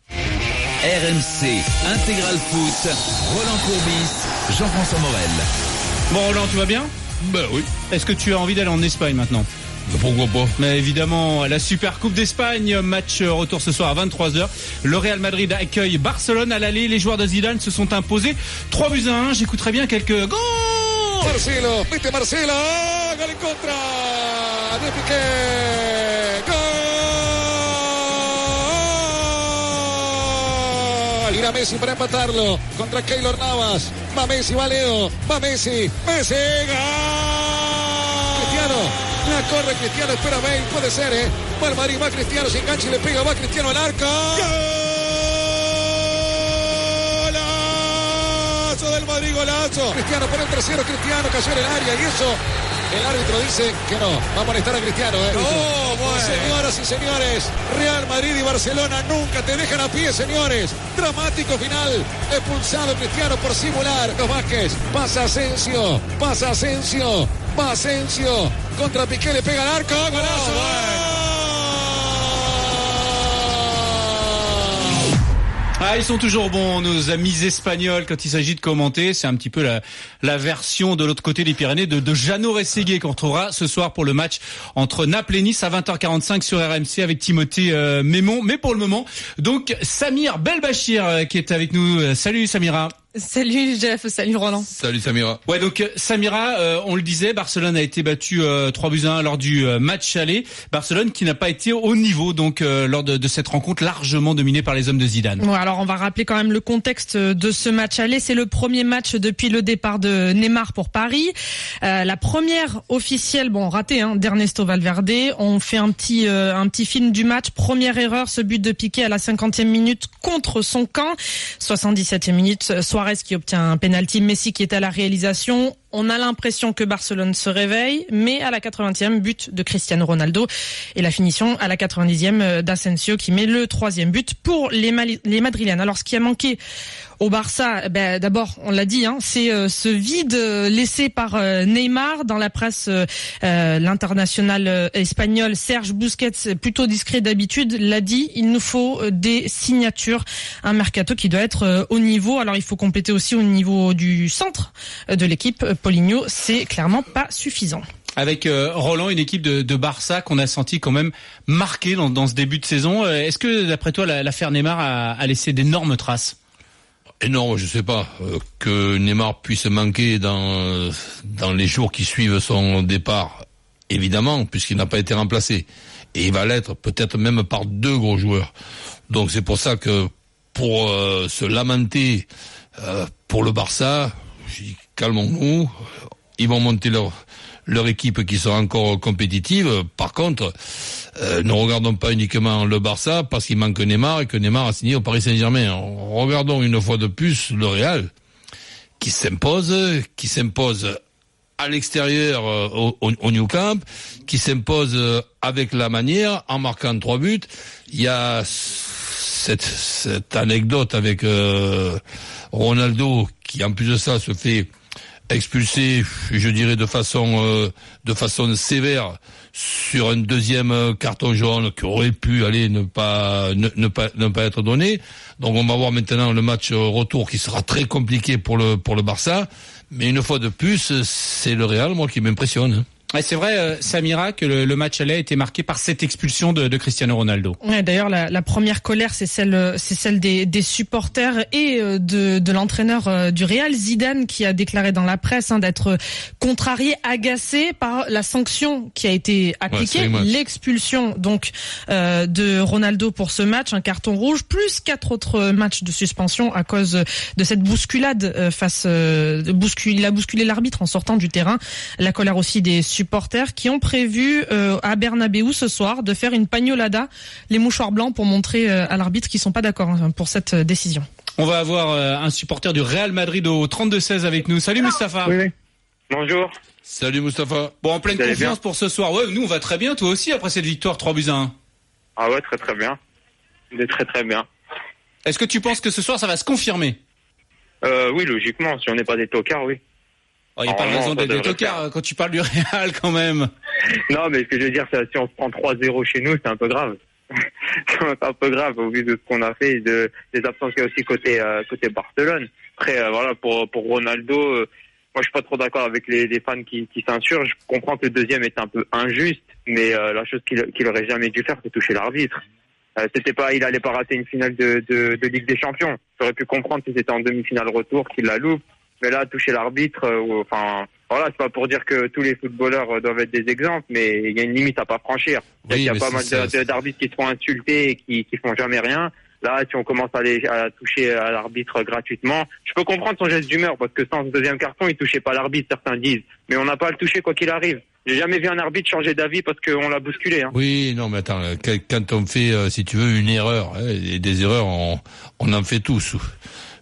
R M C Intégral Foot, Roland Courbis, Jean-François Morel. Bon, Roland, tu vas bien? Ben oui. Est-ce que tu as envie d'aller en Espagne maintenant? Pourquoi pas? Mais évidemment, la Super Coupe d'Espagne, match retour ce soir à vingt-trois heures. Le Real Madrid accueille Barcelone à l'aller. Les joueurs de Zidane se sont imposés trois buts à un. J'écouterai bien quelques goals. Marcelo, mete Marcelo, gol en contra de Piqué, gol. Irá Messi para empatarlo contra Keylor Navas. Va Messi, va Leo, va Messi, Messi, gol. Cristiano. La corre Cristiano, espera Bale, puede ser, ¿eh? Va el Madrid, va Cristiano, se engancha y le pega, va Cristiano al arco. ¡Golazo del Real Madrid, golazo. Cristiano pone el trasero, Cristiano cayó en el área y eso el árbitro dice que no, va a molestar a Cristiano. ¿eh? Oh, bueno. Señoras y señores, Real Madrid y Barcelona nunca te dejan a pie, señores. Dramático final, expulsado Cristiano por simular. Los Vázquez, pasa Asensio, pasa Asensio, va Asensio, contra Piqué, le pega al arco, golazo. Oh, bueno. Ah, ils sont toujours bons, nos amis espagnols, quand il s'agit de commenter. C'est un petit peu la, la version de l'autre côté des Pyrénées de, de Jeannot Rességuier qu'on retrouvera ce soir pour le match entre Naples et Nice à vingt heures quarante-cinq sur R M C avec Timothée euh, Mémon. Mais pour le moment, donc Samir Belbachir euh, qui est avec nous. Salut Samira. Salut Jeff, salut Roland. Salut Samira. Ouais, donc Samira, euh, on le disait, Barcelone a été battu euh, trois buts à un lors du euh, match aller. Barcelone qui n'a pas été au niveau donc euh, lors de, de cette rencontre largement dominée par les hommes de Zidane. Ouais, alors on va rappeler quand même le contexte de ce match aller. C'est le premier match depuis le départ de Neymar pour Paris. Euh, la première officielle, bon ratée, hein, d'Ernesto Valverde. On fait un petit euh, un petit film du match. Première erreur, ce but de Piqué à la cinquantième minute contre son camp. soixante-dix-septième minute, Suarez qui obtient un penalty, Messi qui est à la réalisation. On a l'impression que Barcelone se réveille, mais à la quatre-vingtième, but de Cristiano Ronaldo. Et la finition à la quatre-vingt-dixième d'Asensio qui met le troisième but pour les, Mali- les Madrilènes. Alors ce qui a manqué au Barça, ben, d'abord, on l'a dit, hein, c'est euh, ce vide laissé par euh, Neymar. Dans la presse, euh, euh, l'international euh, espagnol Serge Busquets, plutôt discret d'habitude, l'a dit, il nous faut euh, des signatures, un mercato qui doit être euh, au niveau. Alors il faut compléter aussi au niveau du centre euh, de l'équipe. Paulinho, c'est clairement pas suffisant. Avec euh, Roland, une équipe de, de Barça qu'on a senti quand même marquée dans, dans ce début de saison. Est-ce que, d'après toi, la, l'affaire Neymar a, a laissé d'énormes traces ? Énorme, je sais pas. Euh, que Neymar puisse manquer dans dans les jours qui suivent son départ, évidemment, puisqu'il n'a pas été remplacé. Et il va l'être peut-être même par deux gros joueurs. Donc c'est pour ça que pour euh, se lamenter euh, pour le Barça, calmons-nous, ils vont monter leur leur équipe qui sera encore compétitive. Par contre, euh, ne regardons pas uniquement le Barça parce qu'il manque Neymar et que Neymar a signé au Paris Saint-Germain. Regardons une fois de plus le Real qui s'impose, qui s'impose à l'extérieur euh, au, au Nou Camp, qui s'impose avec la manière en marquant trois buts. Il y a cette, cette anecdote avec euh, Ronaldo qui en plus de ça se fait expulsé, je dirais de façon euh, de façon sévère sur un deuxième carton jaune qui aurait pu aller ne pas ne, ne pas ne pas être donné. Donc on va voir maintenant le match retour qui sera très compliqué pour le pour le Barça, mais une fois de plus, c'est le Real moi qui m'impressionne. Ouais, c'est vrai, euh, Samira, que le, le match aller a été marqué par cette expulsion de, de Cristiano Ronaldo. Ouais, d'ailleurs, la, la première colère, c'est celle, c'est celle des, des supporters et de, de l'entraîneur euh, du Real, Zidane, qui a déclaré dans la presse hein, d'être contrarié, agacé par la sanction qui a été appliquée, ouais, l'expulsion donc euh, de Ronaldo pour ce match, un carton rouge, plus quatre autres matchs de suspension à cause de cette bousculade euh, face, euh, de bouscul, il a bousculé l'arbitre en sortant du terrain. La colère aussi des supporters supporters qui ont prévu euh, à Bernabéu ce soir de faire une pagnolada, les mouchoirs blancs pour montrer euh, à l'arbitre qu'ils sont pas d'accord hein, pour cette euh, décision. On va avoir euh, un supporter du Real Madrid au trente-deux seize avec nous. Salut Mustapha. Oui, oui. Bonjour. Salut Mustapha. Bon, en pleine confiance pour ce soir. Ouais, nous on va très bien, toi aussi après cette victoire trois buts à un. Ah ouais, très très bien. Très très bien. Est-ce que tu penses que ce soir ça va se confirmer ? euh, Oui, logiquement, si on n'est pas des tocards, oui. Il oh, n'y a pas de raison d'être des tocards quand tu parles du Real quand même. Non, mais ce que je veux dire, c'est si on se prend trois zéro chez nous, c'est un peu grave. C'est un peu grave au vu de ce qu'on a fait, de des absences qu'il y a aussi côté euh, côté Barcelone. Après, euh, voilà, pour pour Ronaldo, euh, moi je suis pas trop d'accord avec les, les fans qui, qui s'insurgent. Je comprends que le deuxième est un peu injuste, mais euh, la chose qu'il qu'il aurait jamais dû faire, c'est toucher l'arbitre. Euh, c'était pas, il allait pas rater une finale de de, de Ligue des Champions. J'aurais pu comprendre si c'était en demi-finale retour qu'il la loupe. Mais là, toucher l'arbitre, euh, enfin, voilà, c'est pas pour dire que tous les footballeurs euh, doivent être des exemples, mais il y a une limite à pas franchir. Oui, il y a pas mal de, de, d'arbitres qui se font insulter et qui, qui font jamais rien. Là, si on commence à, les, à toucher à l'arbitre gratuitement, je peux comprendre son geste d'humeur parce que sans ce deuxième carton, il touchait pas l'arbitre, certains disent. Mais on n'a pas à le toucher quoi qu'il arrive. J'ai jamais vu un arbitre changer d'avis parce qu'on l'a bousculé. Hein. Oui, non, mais attends, quand on fait, euh, si tu veux, une erreur, hein, et des erreurs, on, on en fait tous.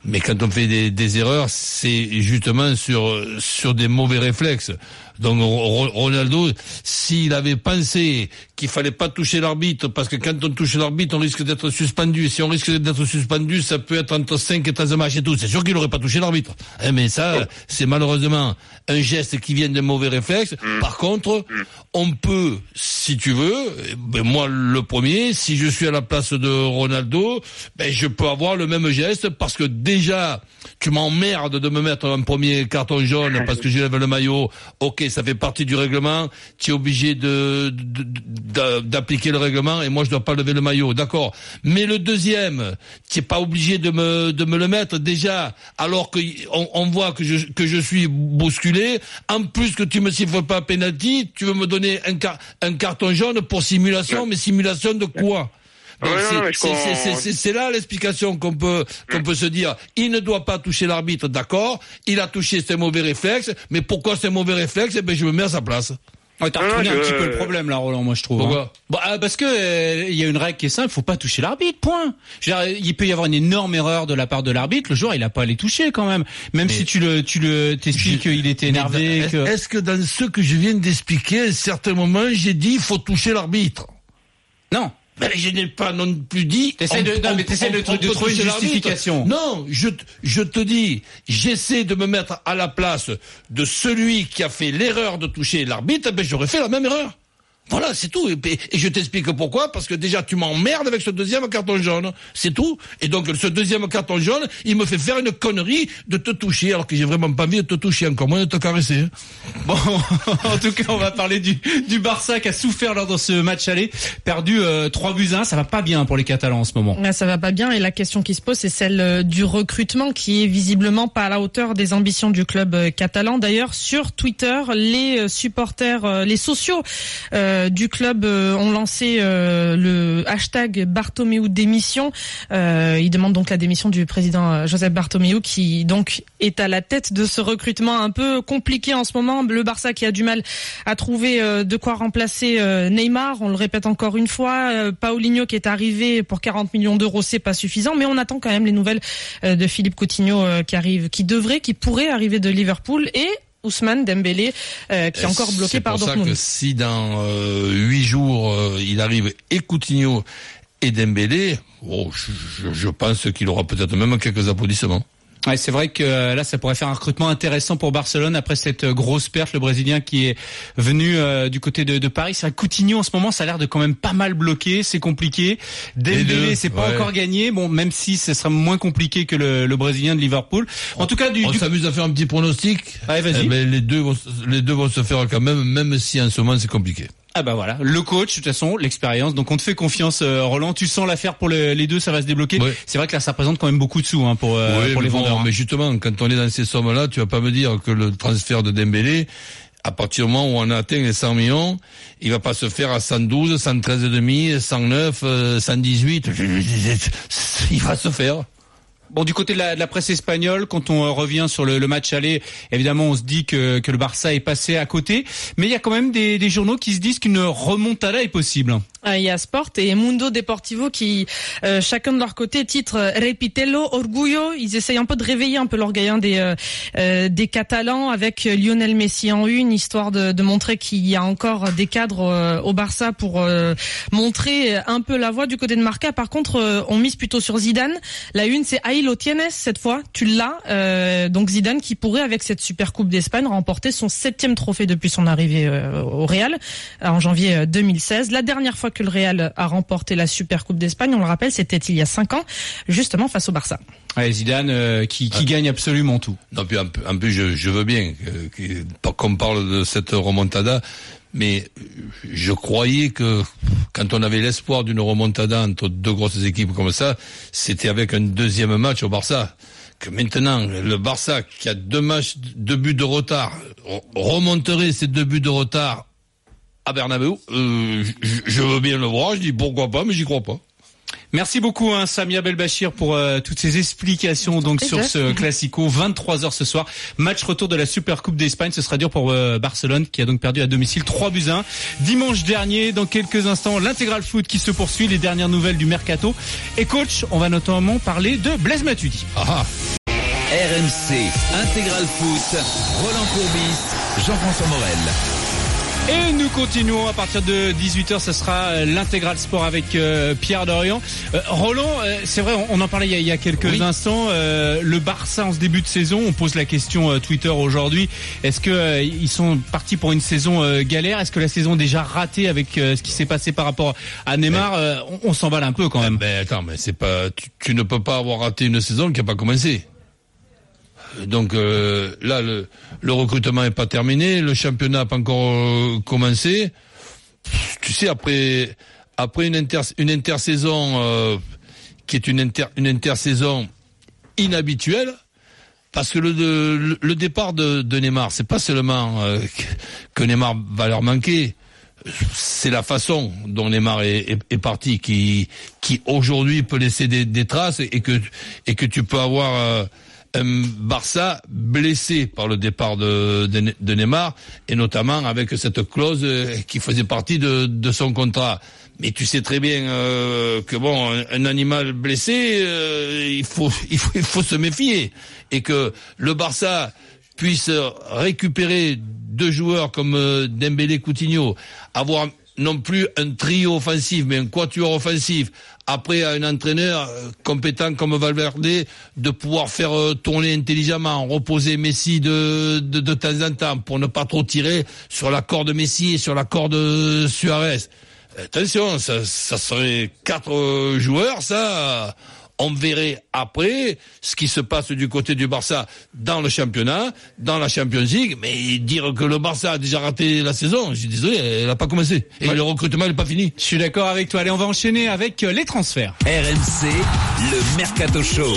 Mais quand on fait des, des erreurs, c'est justement sur sur des mauvais réflexes. Donc Ronaldo, s'il avait pensé qu'il fallait pas toucher l'arbitre, parce que quand on touche l'arbitre, on risque d'être suspendu. Si on risque d'être suspendu, ça peut être entre cinq et treize matchs et tout. C'est sûr qu'il aurait pas touché l'arbitre. Eh, mais ça, c'est malheureusement un geste qui vient de mauvais réflexes. Par contre, on peut, si tu veux, ben moi le premier, si je suis à la place de Ronaldo, ben je peux avoir le même geste, parce que déjà, tu m'emmerdes de me mettre un premier carton jaune parce que je lève le maillot. Ok, ça fait partie du règlement. Tu es obligé de, de, de d'appliquer le règlement et moi je dois pas lever le maillot, d'accord. Mais le deuxième, tu es pas obligé de me de me le mettre déjà, alors que on, on voit que je que je suis bousculé. En plus que tu me siffles pas penalty, tu veux me donner un car, un carton jaune pour simulation, mais simulation de quoi? Donc ouais, c'est, non, c'est, c'est, c'est, c'est, c'est là l'explication qu'on peut qu'on peut se dire. Il ne doit pas toucher l'arbitre, d'accord. Il a touché ses mauvais réflexes, mais pourquoi ces mauvais réflexes? Eh ben je me mets à sa place. Ouais, t'as retourné un petit peu le problème là, Roland, moi je trouve. Pourquoi hein. Bah, parce que il euh, y a une règle qui est simple, faut pas toucher l'arbitre, point. Je veux dire, il peut y avoir une énorme erreur de la part de l'arbitre, le joueur il a pas à les toucher quand même. Même mais si tu le tu le t'expliques qu'il était énervé. Est-ce que... est-ce que dans ce que je viens d'expliquer, à un certain moment, j'ai dit faut toucher l'arbitre? Non. Mais je n'ai pas non plus dit. T'essaies de, non, mais t'essaies de, de, de trouver une justification. Non, je, je te dis, j'essaie de me mettre à la place de celui qui a fait l'erreur de toucher l'arbitre, ben j'aurais fait la même erreur. Voilà, c'est tout. Et, et je t'explique pourquoi. Parce que déjà, tu m'emmerdes avec ce deuxième carton jaune. C'est tout. Et donc, ce deuxième carton jaune, il me fait faire une connerie de te toucher, alors que j'ai vraiment pas envie de te toucher, encore moins de te caresser. Bon, en tout cas, on va parler du, du Barça qui a souffert lors de ce match aller. Perdu euh, trois buts à un. Ça va pas bien pour les Catalans en ce moment. Ouais, ça va pas bien. Et la question qui se pose, c'est celle euh, du recrutement, qui est visiblement pas à la hauteur des ambitions du club euh, catalan. D'ailleurs, sur Twitter, les euh, supporters, euh, les sociaux, euh, du club euh, ont lancé euh, le hashtag Bartomeu démission. Euh, ils demandent donc la démission du président euh, Josep Bartomeu, qui donc est à la tête de ce recrutement un peu compliqué en ce moment. Le Barça qui a du mal à trouver euh, de quoi remplacer euh, Neymar. On le répète encore une fois. Euh, Paulinho qui est arrivé pour quarante millions d'euros, c'est pas suffisant, mais on attend quand même les nouvelles euh, de Philippe Coutinho euh, qui arrive, qui devrait, qui pourrait arriver de Liverpool, et Ousmane Dembélé euh, qui est encore bloqué par Dortmund. C'est pour ça que si dans huit euh, jours euh, il arrive et Coutinho et Dembélé, oh, je, je pense qu'il aura peut-être même quelques applaudissements. Ouais, c'est vrai que euh, là, ça pourrait faire un recrutement intéressant pour Barcelone après cette euh, grosse perte. Le Brésilien qui est venu euh, du côté de, de Paris. C'est vrai que Coutinho en ce moment, ça a l'air de quand même pas mal bloqué. C'est compliqué. Dembélé, c'est pas ouais. encore gagné. Bon, même si ce sera moins compliqué que le, le Brésilien de Liverpool. En on, tout cas, du, on du... s'amuse à faire un petit pronostic. Ouais, vas-y. Eh ben, les deux, vont, les deux vont se faire quand même, même si en ce moment c'est compliqué. Ah bah voilà, le coach, de toute façon, l'expérience. Donc on te fait confiance, euh, Roland. Tu sens l'affaire pour le, les deux, ça va se débloquer. Oui. C'est vrai que là, ça représente quand même beaucoup de sous hein, pour, euh, oui, pour les bon, vendeurs. Mais justement, quand on est dans ces sommes-là, tu vas pas me dire que le transfert de Dembélé, à partir du moment où on a atteint les cent millions, il va pas se faire à cent douze, cent treize virgule cinq, cent neuf, cent dix-huit. Il va se faire. Bon, du côté de la, de la presse espagnole, quand on euh, revient sur le, le match aller, évidemment, on se dit que, que le Barça est passé à côté. Mais il y a quand même des, des journaux qui se disent qu'une remontada est possible. Il y a Sport et Mundo Deportivo qui, euh, chacun de leur côté, titre Repitelo, Orgullo. Ils essayent un peu de réveiller un peu l'orgueil hein, des, euh, des Catalans avec Lionel Messi en une, histoire de, de montrer qu'il y a encore des cadres euh, au Barça pour euh, montrer un peu la voie du côté de Marca. Par contre, euh, on mise plutôt sur Zidane. La une, c'est Ahí lo tienes cette fois. Tu l'as. Euh, donc Zidane qui pourrait, avec cette Super Coupe d'Espagne, remporter son septième trophée depuis son arrivée euh, au Real en janvier deux mille seize. La dernière fois que le Real a remporté la Super Coupe d'Espagne, on le rappelle, c'était il y a cinq ans, justement face au Barça. Ouais, Zidane euh, qui, qui ah. gagne absolument tout. Non, puis en, en plus, je, je veux bien euh, qu'on parle de cette remontada, mais je croyais que quand on avait l'espoir d'une remontada entre deux grosses équipes comme ça, c'était avec un deuxième match au Barça. Que maintenant, le Barça, qui a deux matchs, deux buts de retard, remonterait ces deux buts de retard à Bernabéu, euh, je, je veux bien le voir, je dis pourquoi pas, mais j'y crois pas. Merci beaucoup, hein, Samia Belbachir, pour euh, toutes ces explications donc sur ce Classico. vingt-trois heures ce soir, match retour de la Supercoupe d'Espagne. Ce sera dur pour euh, Barcelone, qui a donc perdu à domicile trois buts à un dimanche dernier. Dans quelques instants, l'intégral foot qui se poursuit, les dernières nouvelles du mercato. Et coach, on va notamment parler de Blaise Matuidi. Ah. R M C intégral foot, Roland Courbis, Jean-François Morel. Et nous continuons à partir de dix-huit heures, ce sera l'intégral sport avec euh, Pierre Dorian. Euh, Roland, euh, c'est vrai, on, on en parlait il y a, il y a quelques oui. instants. Euh, le Barça en ce début de saison, on pose la question euh, Twitter aujourd'hui. Est-ce que euh, ils sont partis pour une saison euh, galère? Est-ce que la saison est déjà ratée avec euh, ce qui s'est passé par rapport à Neymar? euh, On, on s'emballe un peu quand même. Ben attends, mais c'est pas, tu, tu ne peux pas avoir raté une saison qui n'a pas commencé. Donc euh, là, le, le recrutement n'est pas terminé, le championnat n'a pas encore euh, commencé. Tu sais, après après une inter une intersaison euh, qui est une inter une intersaison inhabituelle, parce que le le, le départ de, de Neymar, c'est pas seulement euh, que Neymar va leur manquer. C'est la façon dont Neymar est, est, est parti qui qui aujourd'hui peut laisser des, des traces et que et que tu peux avoir euh, un Barça blessé par le départ de, de, de Neymar, et notamment avec cette clause qui faisait partie de, de son contrat. Mais tu sais très bien euh, que bon, un, un animal blessé, euh, il faut, il faut, il faut se méfier, et que le Barça puisse récupérer deux joueurs comme euh, Dembélé, Coutinho, avoir non plus un trio offensif, mais un quatuor offensif, après à un entraîneur compétent comme Valverde, de pouvoir faire tourner intelligemment, reposer Messi de, de, de temps en temps, pour ne pas trop tirer sur la corde Messi et sur la corde Suarez. Attention, ça, ça serait quatre joueurs, ça. On verrait après ce qui se passe du côté du Barça dans le championnat, dans la Champions League, mais dire que le Barça a déjà raté la saison, je suis désolé, elle n'a pas commencé. Et ouais. Le recrutement n'est pas fini. Je suis d'accord avec toi. Allez, on va enchaîner avec les transferts. R M C, le Mercato Show.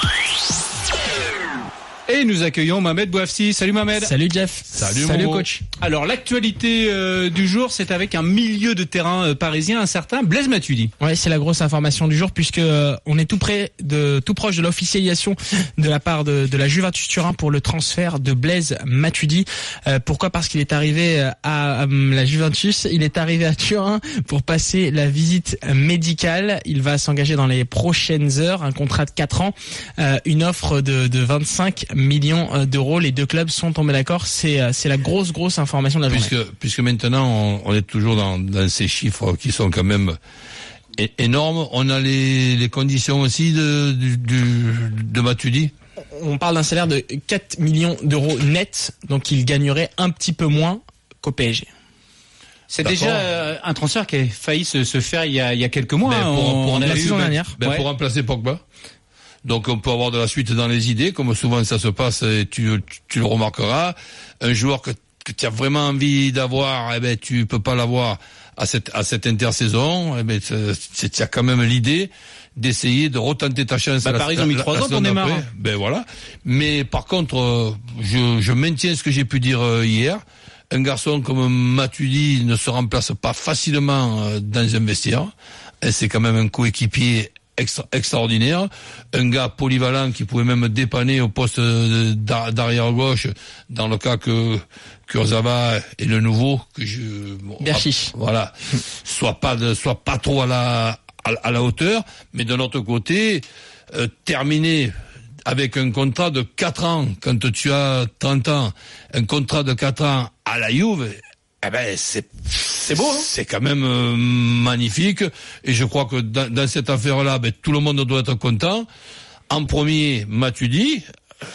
Et nous accueillons Mohamed Bouafsi. Salut Mohamed. Salut Jeff. Salut, Salut coach. Alors l'actualité euh, du jour, c'est avec un milieu de terrain euh, parisien, un certain Blaise Matuidi. Ouais, c'est la grosse information du jour, puisque euh, on est tout près de tout proche de l'officialisation de la part de, de la Juventus Turin pour le transfert de Blaise Matuidi. Euh, pourquoi? Parce qu'il est arrivé à, à la Juventus, il est arrivé à Turin pour passer la visite médicale. Il va s'engager dans les prochaines heures, un contrat de quatre ans, euh, une offre de, de vingt-cinq millions d'euros. Les deux clubs sont tombés d'accord. C'est c'est la grosse grosse information de la puisque, journée. Puisque maintenant on, on est toujours dans, dans ces chiffres qui sont quand même é- énormes. On a les, les conditions aussi de du, du, de Matuidi. On parle d'un salaire de quatre millions d'euros net, donc il gagnerait un petit peu moins qu'au P S G. C'est D'accord. déjà euh, un transfert qui a failli se, se faire il y a il y a quelques mois. Ben, pour, on, pour on la saison dernière. Ben, ouais. Pour remplacer Pogba. Donc on peut avoir de la suite dans les idées, comme souvent ça se passe, et tu, tu, tu le remarqueras. Un joueur que, que tu as vraiment envie d'avoir, eh ben tu peux pas l'avoir à cette à cette intersaison. Eh ben tu as quand même l'idée d'essayer de retenter ta chance. Bah, Paris ont mis trois ans pour Neymar. Ben voilà. Mais par contre, je, je maintiens ce que j'ai pu dire hier. Un garçon comme Matuidi ne se remplace pas facilement dans un vestiaire. C'est quand même un coéquipier Extra, extraordinaire, un gars polyvalent qui pouvait même dépanner au poste d'arrière gauche dans le cas que Kurzawa et le nouveau que je bon, Berchiche. Voilà, soit pas de, soit pas trop à la à, à la hauteur, mais de l'autre côté euh, terminer avec un contrat de quatre ans quand tu as trente ans, un contrat de quatre ans à la Juve. Eh ben c'est c'est beau, hein, c'est quand même euh, magnifique, et je crois que dans, dans cette affaire-là, ben tout le monde doit être content. En premier, Matuidi,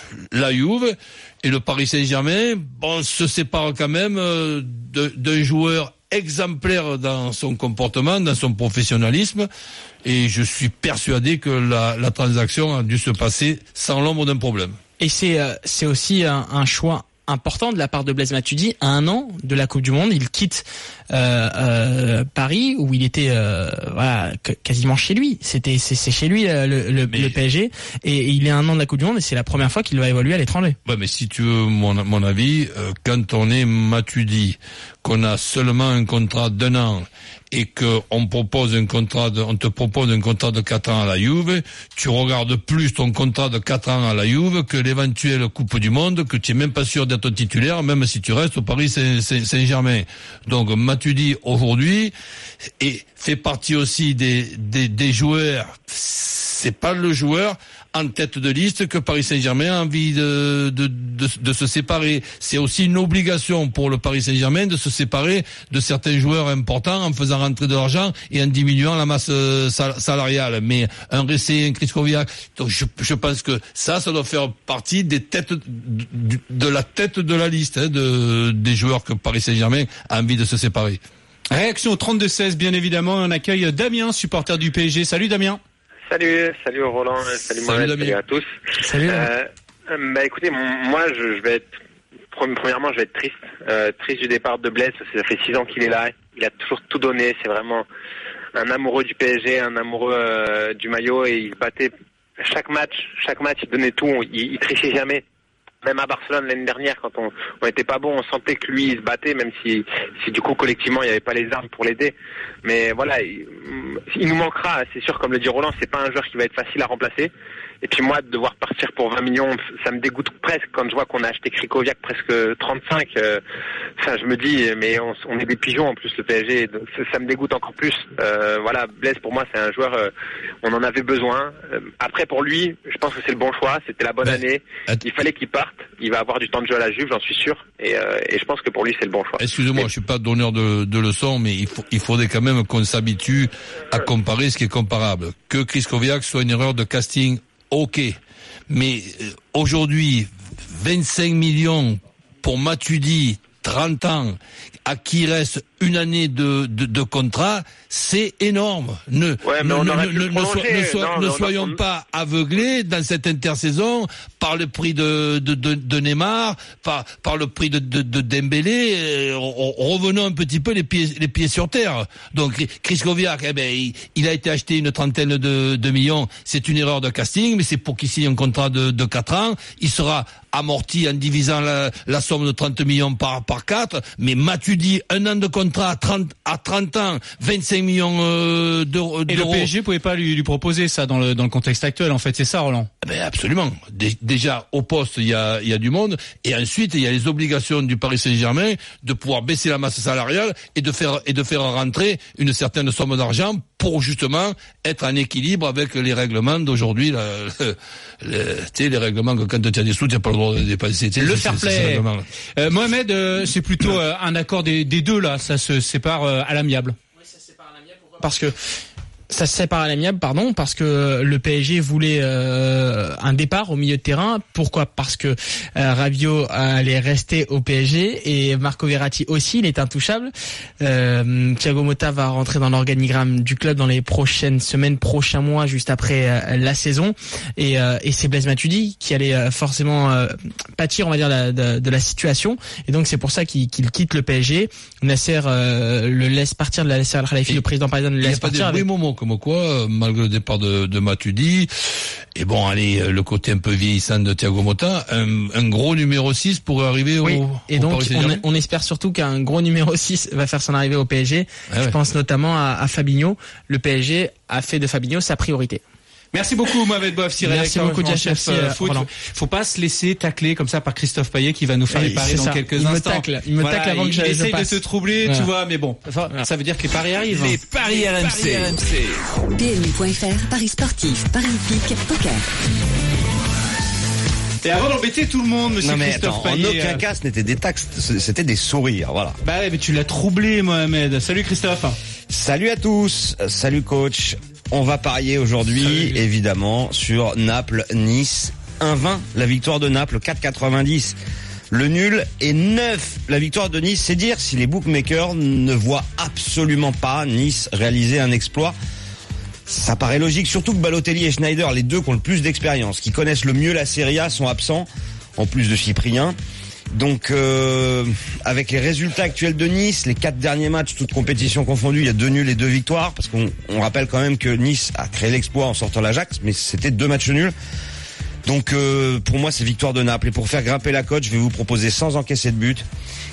la Juve et le Paris Saint-Germain. Bon, se séparent quand même euh, d'un joueur exemplaire dans son comportement, dans son professionnalisme, et je suis persuadé que la, la transaction a dû se passer sans l'ombre d'un problème. Et c'est euh, c'est aussi un, un choix important de la part de Blaise Matuidi. À un an de la Coupe du Monde, il quitte euh, euh, Paris, où il était euh, voilà quasiment chez lui. C'était c'est, c'est chez lui le, le, mais... le P S G, et il est à un an de la Coupe du Monde, et c'est la première fois qu'il va évoluer à l'étranger. Ouais, mais si tu veux mon mon avis, euh, quand on est Matuidi, qu'on a seulement un contrat d'un an et que on propose un contrat de, on te propose un contrat de quatre ans à la Juve, tu regardes plus ton contrat de quatre ans à la Juve que l'éventuelle Coupe du Monde, que tu es même pas sûr d'être titulaire, même si tu restes au Paris Saint-Germain. Donc, Matuidi, aujourd'hui, et fait partie aussi des, des, des joueurs, c'est pas le joueur en tête de liste que Paris Saint-Germain a envie de, de, de, de se séparer. C'est aussi une obligation pour le Paris Saint-Germain de se séparer de certains joueurs importants en faisant rentrer de l'argent et en diminuant la masse salariale. Mais un Ressé, un Krychowiak, donc je, je pense que ça, ça doit faire partie des têtes, de, de la tête de la liste, hein, de, des joueurs que Paris Saint-Germain a envie de se séparer. Réaction au trente-deux seize, bien évidemment. On accueille Damien, supporter du P S G. Salut Damien. Salut, salut Roland, salut, salut Mohamed, salut à tous. Salut. Euh, bah écoutez, moi je, je vais être, premièrement je vais être triste, euh, triste du départ de Blaise, parce que ça fait six ans qu'il est là, il a toujours tout donné, c'est vraiment un amoureux du P S G, un amoureux euh, du maillot, et il se battait chaque match, chaque match il donnait tout, il, il trichait jamais. Même à Barcelone l'année dernière, quand on on était pas bon, on sentait que lui il se battait, même si si du coup collectivement il n'y avait pas les armes pour l'aider. Mais voilà, il, il nous manquera, c'est sûr, comme le dit Roland, c'est pas un joueur qui va être facile à remplacer. Et puis moi, de devoir partir pour vingt millions, ça me dégoûte presque quand je vois qu'on a acheté Krychowiak presque trente-cinq. Euh, ça, je me dis, mais on, on est des pigeons en plus, le P S G, donc ça, ça me dégoûte encore plus. Euh, voilà, Blaise pour moi c'est un joueur, euh, on en avait besoin. Euh, après pour lui, je pense que c'est le bon choix, c'était la bonne ben, année. Il fallait qu'il parte, il va avoir du temps de jeu à la Juve, j'en suis sûr. Et, euh, et je pense que pour lui c'est le bon choix. Excusez-moi, mais... je suis pas donneur de, de leçons, mais il, faut, il faudrait quand même qu'on s'habitue à comparer ce qui est comparable. Que Krychowiak soit une erreur de casting, ok, mais aujourd'hui, vingt-cinq millions pour Matuidi, trente ans, à qui reste une année de, de, de contrat, c'est énorme. Ne, ouais, ne, on ne, ne, ne, ne, so, ne, so, non, ne soyons on... pas aveuglés dans cette intersaison par le prix de, de, de, de Neymar, par, par le prix de, de, de Dembélé. Revenons un petit peu les pieds, les pieds sur terre. Donc, Krychowiak, eh ben, il, il a été acheté une trentaine de, de millions. C'est une erreur de casting, mais c'est pour qu'il signe un contrat de, de quatre ans. Il sera amorti en divisant la, la somme de trente millions par, par quatre. Mais Matuidi, un an de contrat à trente, à trente ans, vingt-cinq millions euh, d'euros. Et le P S G pouvait pas lui, lui proposer ça dans le, dans le contexte actuel, en fait, c'est ça, Roland? Ben absolument. Dé, déjà, au poste, il y a, il y a du monde. Et ensuite, il y a les obligations du Paris Saint-Germain de pouvoir baisser la masse salariale et de faire, et de faire rentrer une certaine somme d'argent pour justement être en équilibre avec les règlements d'aujourd'hui, là, le, le, tu sais, les règlements que quand tu as des sous, tu n'as pas le droit de dépasser. Le fair play. Euh, Mohamed, euh, c'est plutôt euh, un accord des, des deux, là. Ça se sépare euh, à l'amiable. Oui, ça se sépare à l'amiable. Pourquoi ? Parce que ça se sépare à l'amiable, pardon, parce que le P S G voulait euh, un départ au milieu de terrain. Pourquoi ? Parce que euh, Rabiot allait rester au P S G et Marco Verratti aussi, il est intouchable. Euh, Thiago Motta va rentrer dans l'organigramme du club dans les prochaines semaines, prochains mois, juste après euh, la saison. Et, euh, et c'est Blaise Matuidi qui allait euh, forcément euh, pâtir, on va dire, la, de, de la situation. Et donc c'est pour ça qu'il, qu'il quitte le P S G. Nasser euh, le laisse partir, de la Nasser Al-Khelaifi, le président parisien, le laisse partir. Avec... comme quoi, malgré le départ de, de Matuidi, et bon, allez, le côté un peu vieillissant de Thiago Motta, un, un gros numéro six pourrait arriver oui, au, et au donc, Paris Saint-Germain. On, on espère surtout qu'un gros numéro six va faire son arrivée au P S G. Ah Je ouais. pense notamment à, à Fabinho. Le P S G a fait de Fabinho sa priorité. Merci beaucoup, Mohamed Boaf. Merci beaucoup, chef euh, foot. Roland. Faut pas se laisser tacler comme ça par Christophe Payet qui va nous faire oui, les paris dans ça. quelques il instants. Me tacle, il me voilà, tacle avant que j'aille. Il essaye de te troubler, voilà. tu vois, mais bon, voilà. ça veut dire que les paris arrivent. Les hein. paris R M C. P M U point F R, paris sportifs, paris hippiques, poker. Et avant d'embêter tout le monde, monsieur non mais Christophe attends, Payet. En aucun euh... cas, ce n'était des taxes, c'était des sourires, voilà. Bah ouais, mais tu l'as troublé, Mohamed. Salut Christophe. Salut à tous. Salut coach. On va parier aujourd'hui, Salut. évidemment, sur Naples-Nice. un vingt, la victoire de Naples, quatre quatre-vingt-dix. Le nul et neuf, la victoire de Nice. C'est dire si les bookmakers ne voient absolument pas Nice réaliser un exploit. Ça paraît logique, surtout que Balotelli et Schneider, les deux qui ont le plus d'expérience, qui connaissent le mieux la Serie A, sont absents, en plus de Cyprien. Donc, euh, avec les résultats actuels de Nice, les quatre derniers matchs, toutes compétitions confondues, il y a deux nuls et deux victoires, parce qu'on on rappelle quand même que Nice a créé l'exploit en sortant l'Ajax, mais c'était deux matchs nuls. Donc, euh, pour moi, c'est victoire de Naples. Et pour faire grimper la cote, je vais vous proposer sans encaisser de but,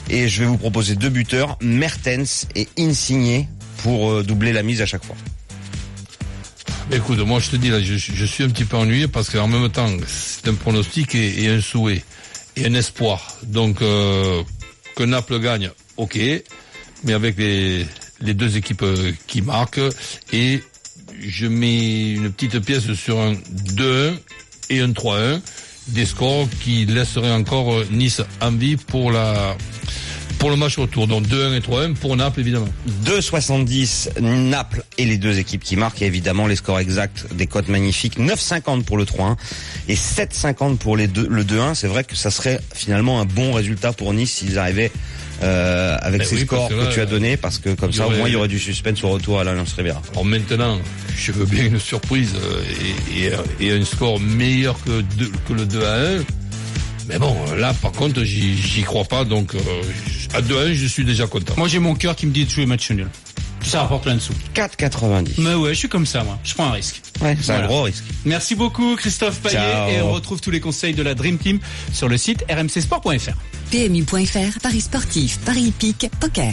Et je vais vous proposer deux buteurs, Mertens et Insigne, pour euh, doubler la mise à chaque fois. Mais écoute, moi je te dis là, je, je suis un petit peu ennuyé parce qu'en même temps, c'est un pronostic et, et un souhait et un espoir. Donc euh, que Naples gagne, ok, mais avec les, les deux équipes qui marquent, et je mets une petite pièce sur un deux un et un trois un, des scores qui laisseraient encore Nice en vie pour la pour le match retour. Donc deux un et trois un pour Naples, évidemment. deux soixante-dix Naples et les deux équipes qui marquent, et évidemment les scores exacts, des cotes magnifiques, neuf cinquante pour le trois un et sept cinquante pour les deux, le deux un. C'est vrai que ça serait finalement un bon résultat pour Nice s'ils arrivaient euh, avec ben ces oui, scores que, que là, tu as donnés, parce que comme ça aurait, au moins il y aurait du suspense au retour à l'Allianz Riviera. Alors maintenant, je veux bien une surprise et, et, et un score meilleur que, deux, que le deux à un. Mais bon, là, par contre, j'y, j'y crois pas, donc euh, à deux un, je suis déjà content. Moi, j'ai mon cœur qui me dit de jouer match nul. Ça rapporte là-dessous. quatre quatre-vingt-dix. Mais ouais, je suis comme ça, moi. Je prends un risque. Ouais, c'est voilà. Un gros risque. Merci beaucoup, Christophe Payet. Ciao. Et on retrouve tous les conseils de la Dream Team sur le site r m c sport point f r. P M U point f r, paris sportif, paris hippique, poker.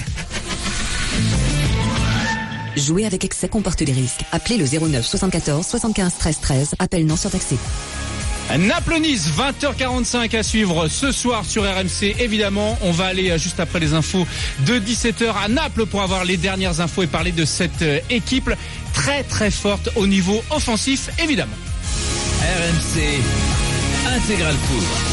Jouer avec excès comporte des risques. Appelez le zéro neuf soixante-quatorze soixante-quinze treize treize. Appel non surtaxé. Naples-Nice, vingt heures quarante-cinq à suivre ce soir sur R M C. Évidemment, on va aller juste après les infos de dix-sept heures à Naples pour avoir les dernières infos et parler de cette équipe très très forte au niveau offensif, évidemment. R M C Intégral Foot.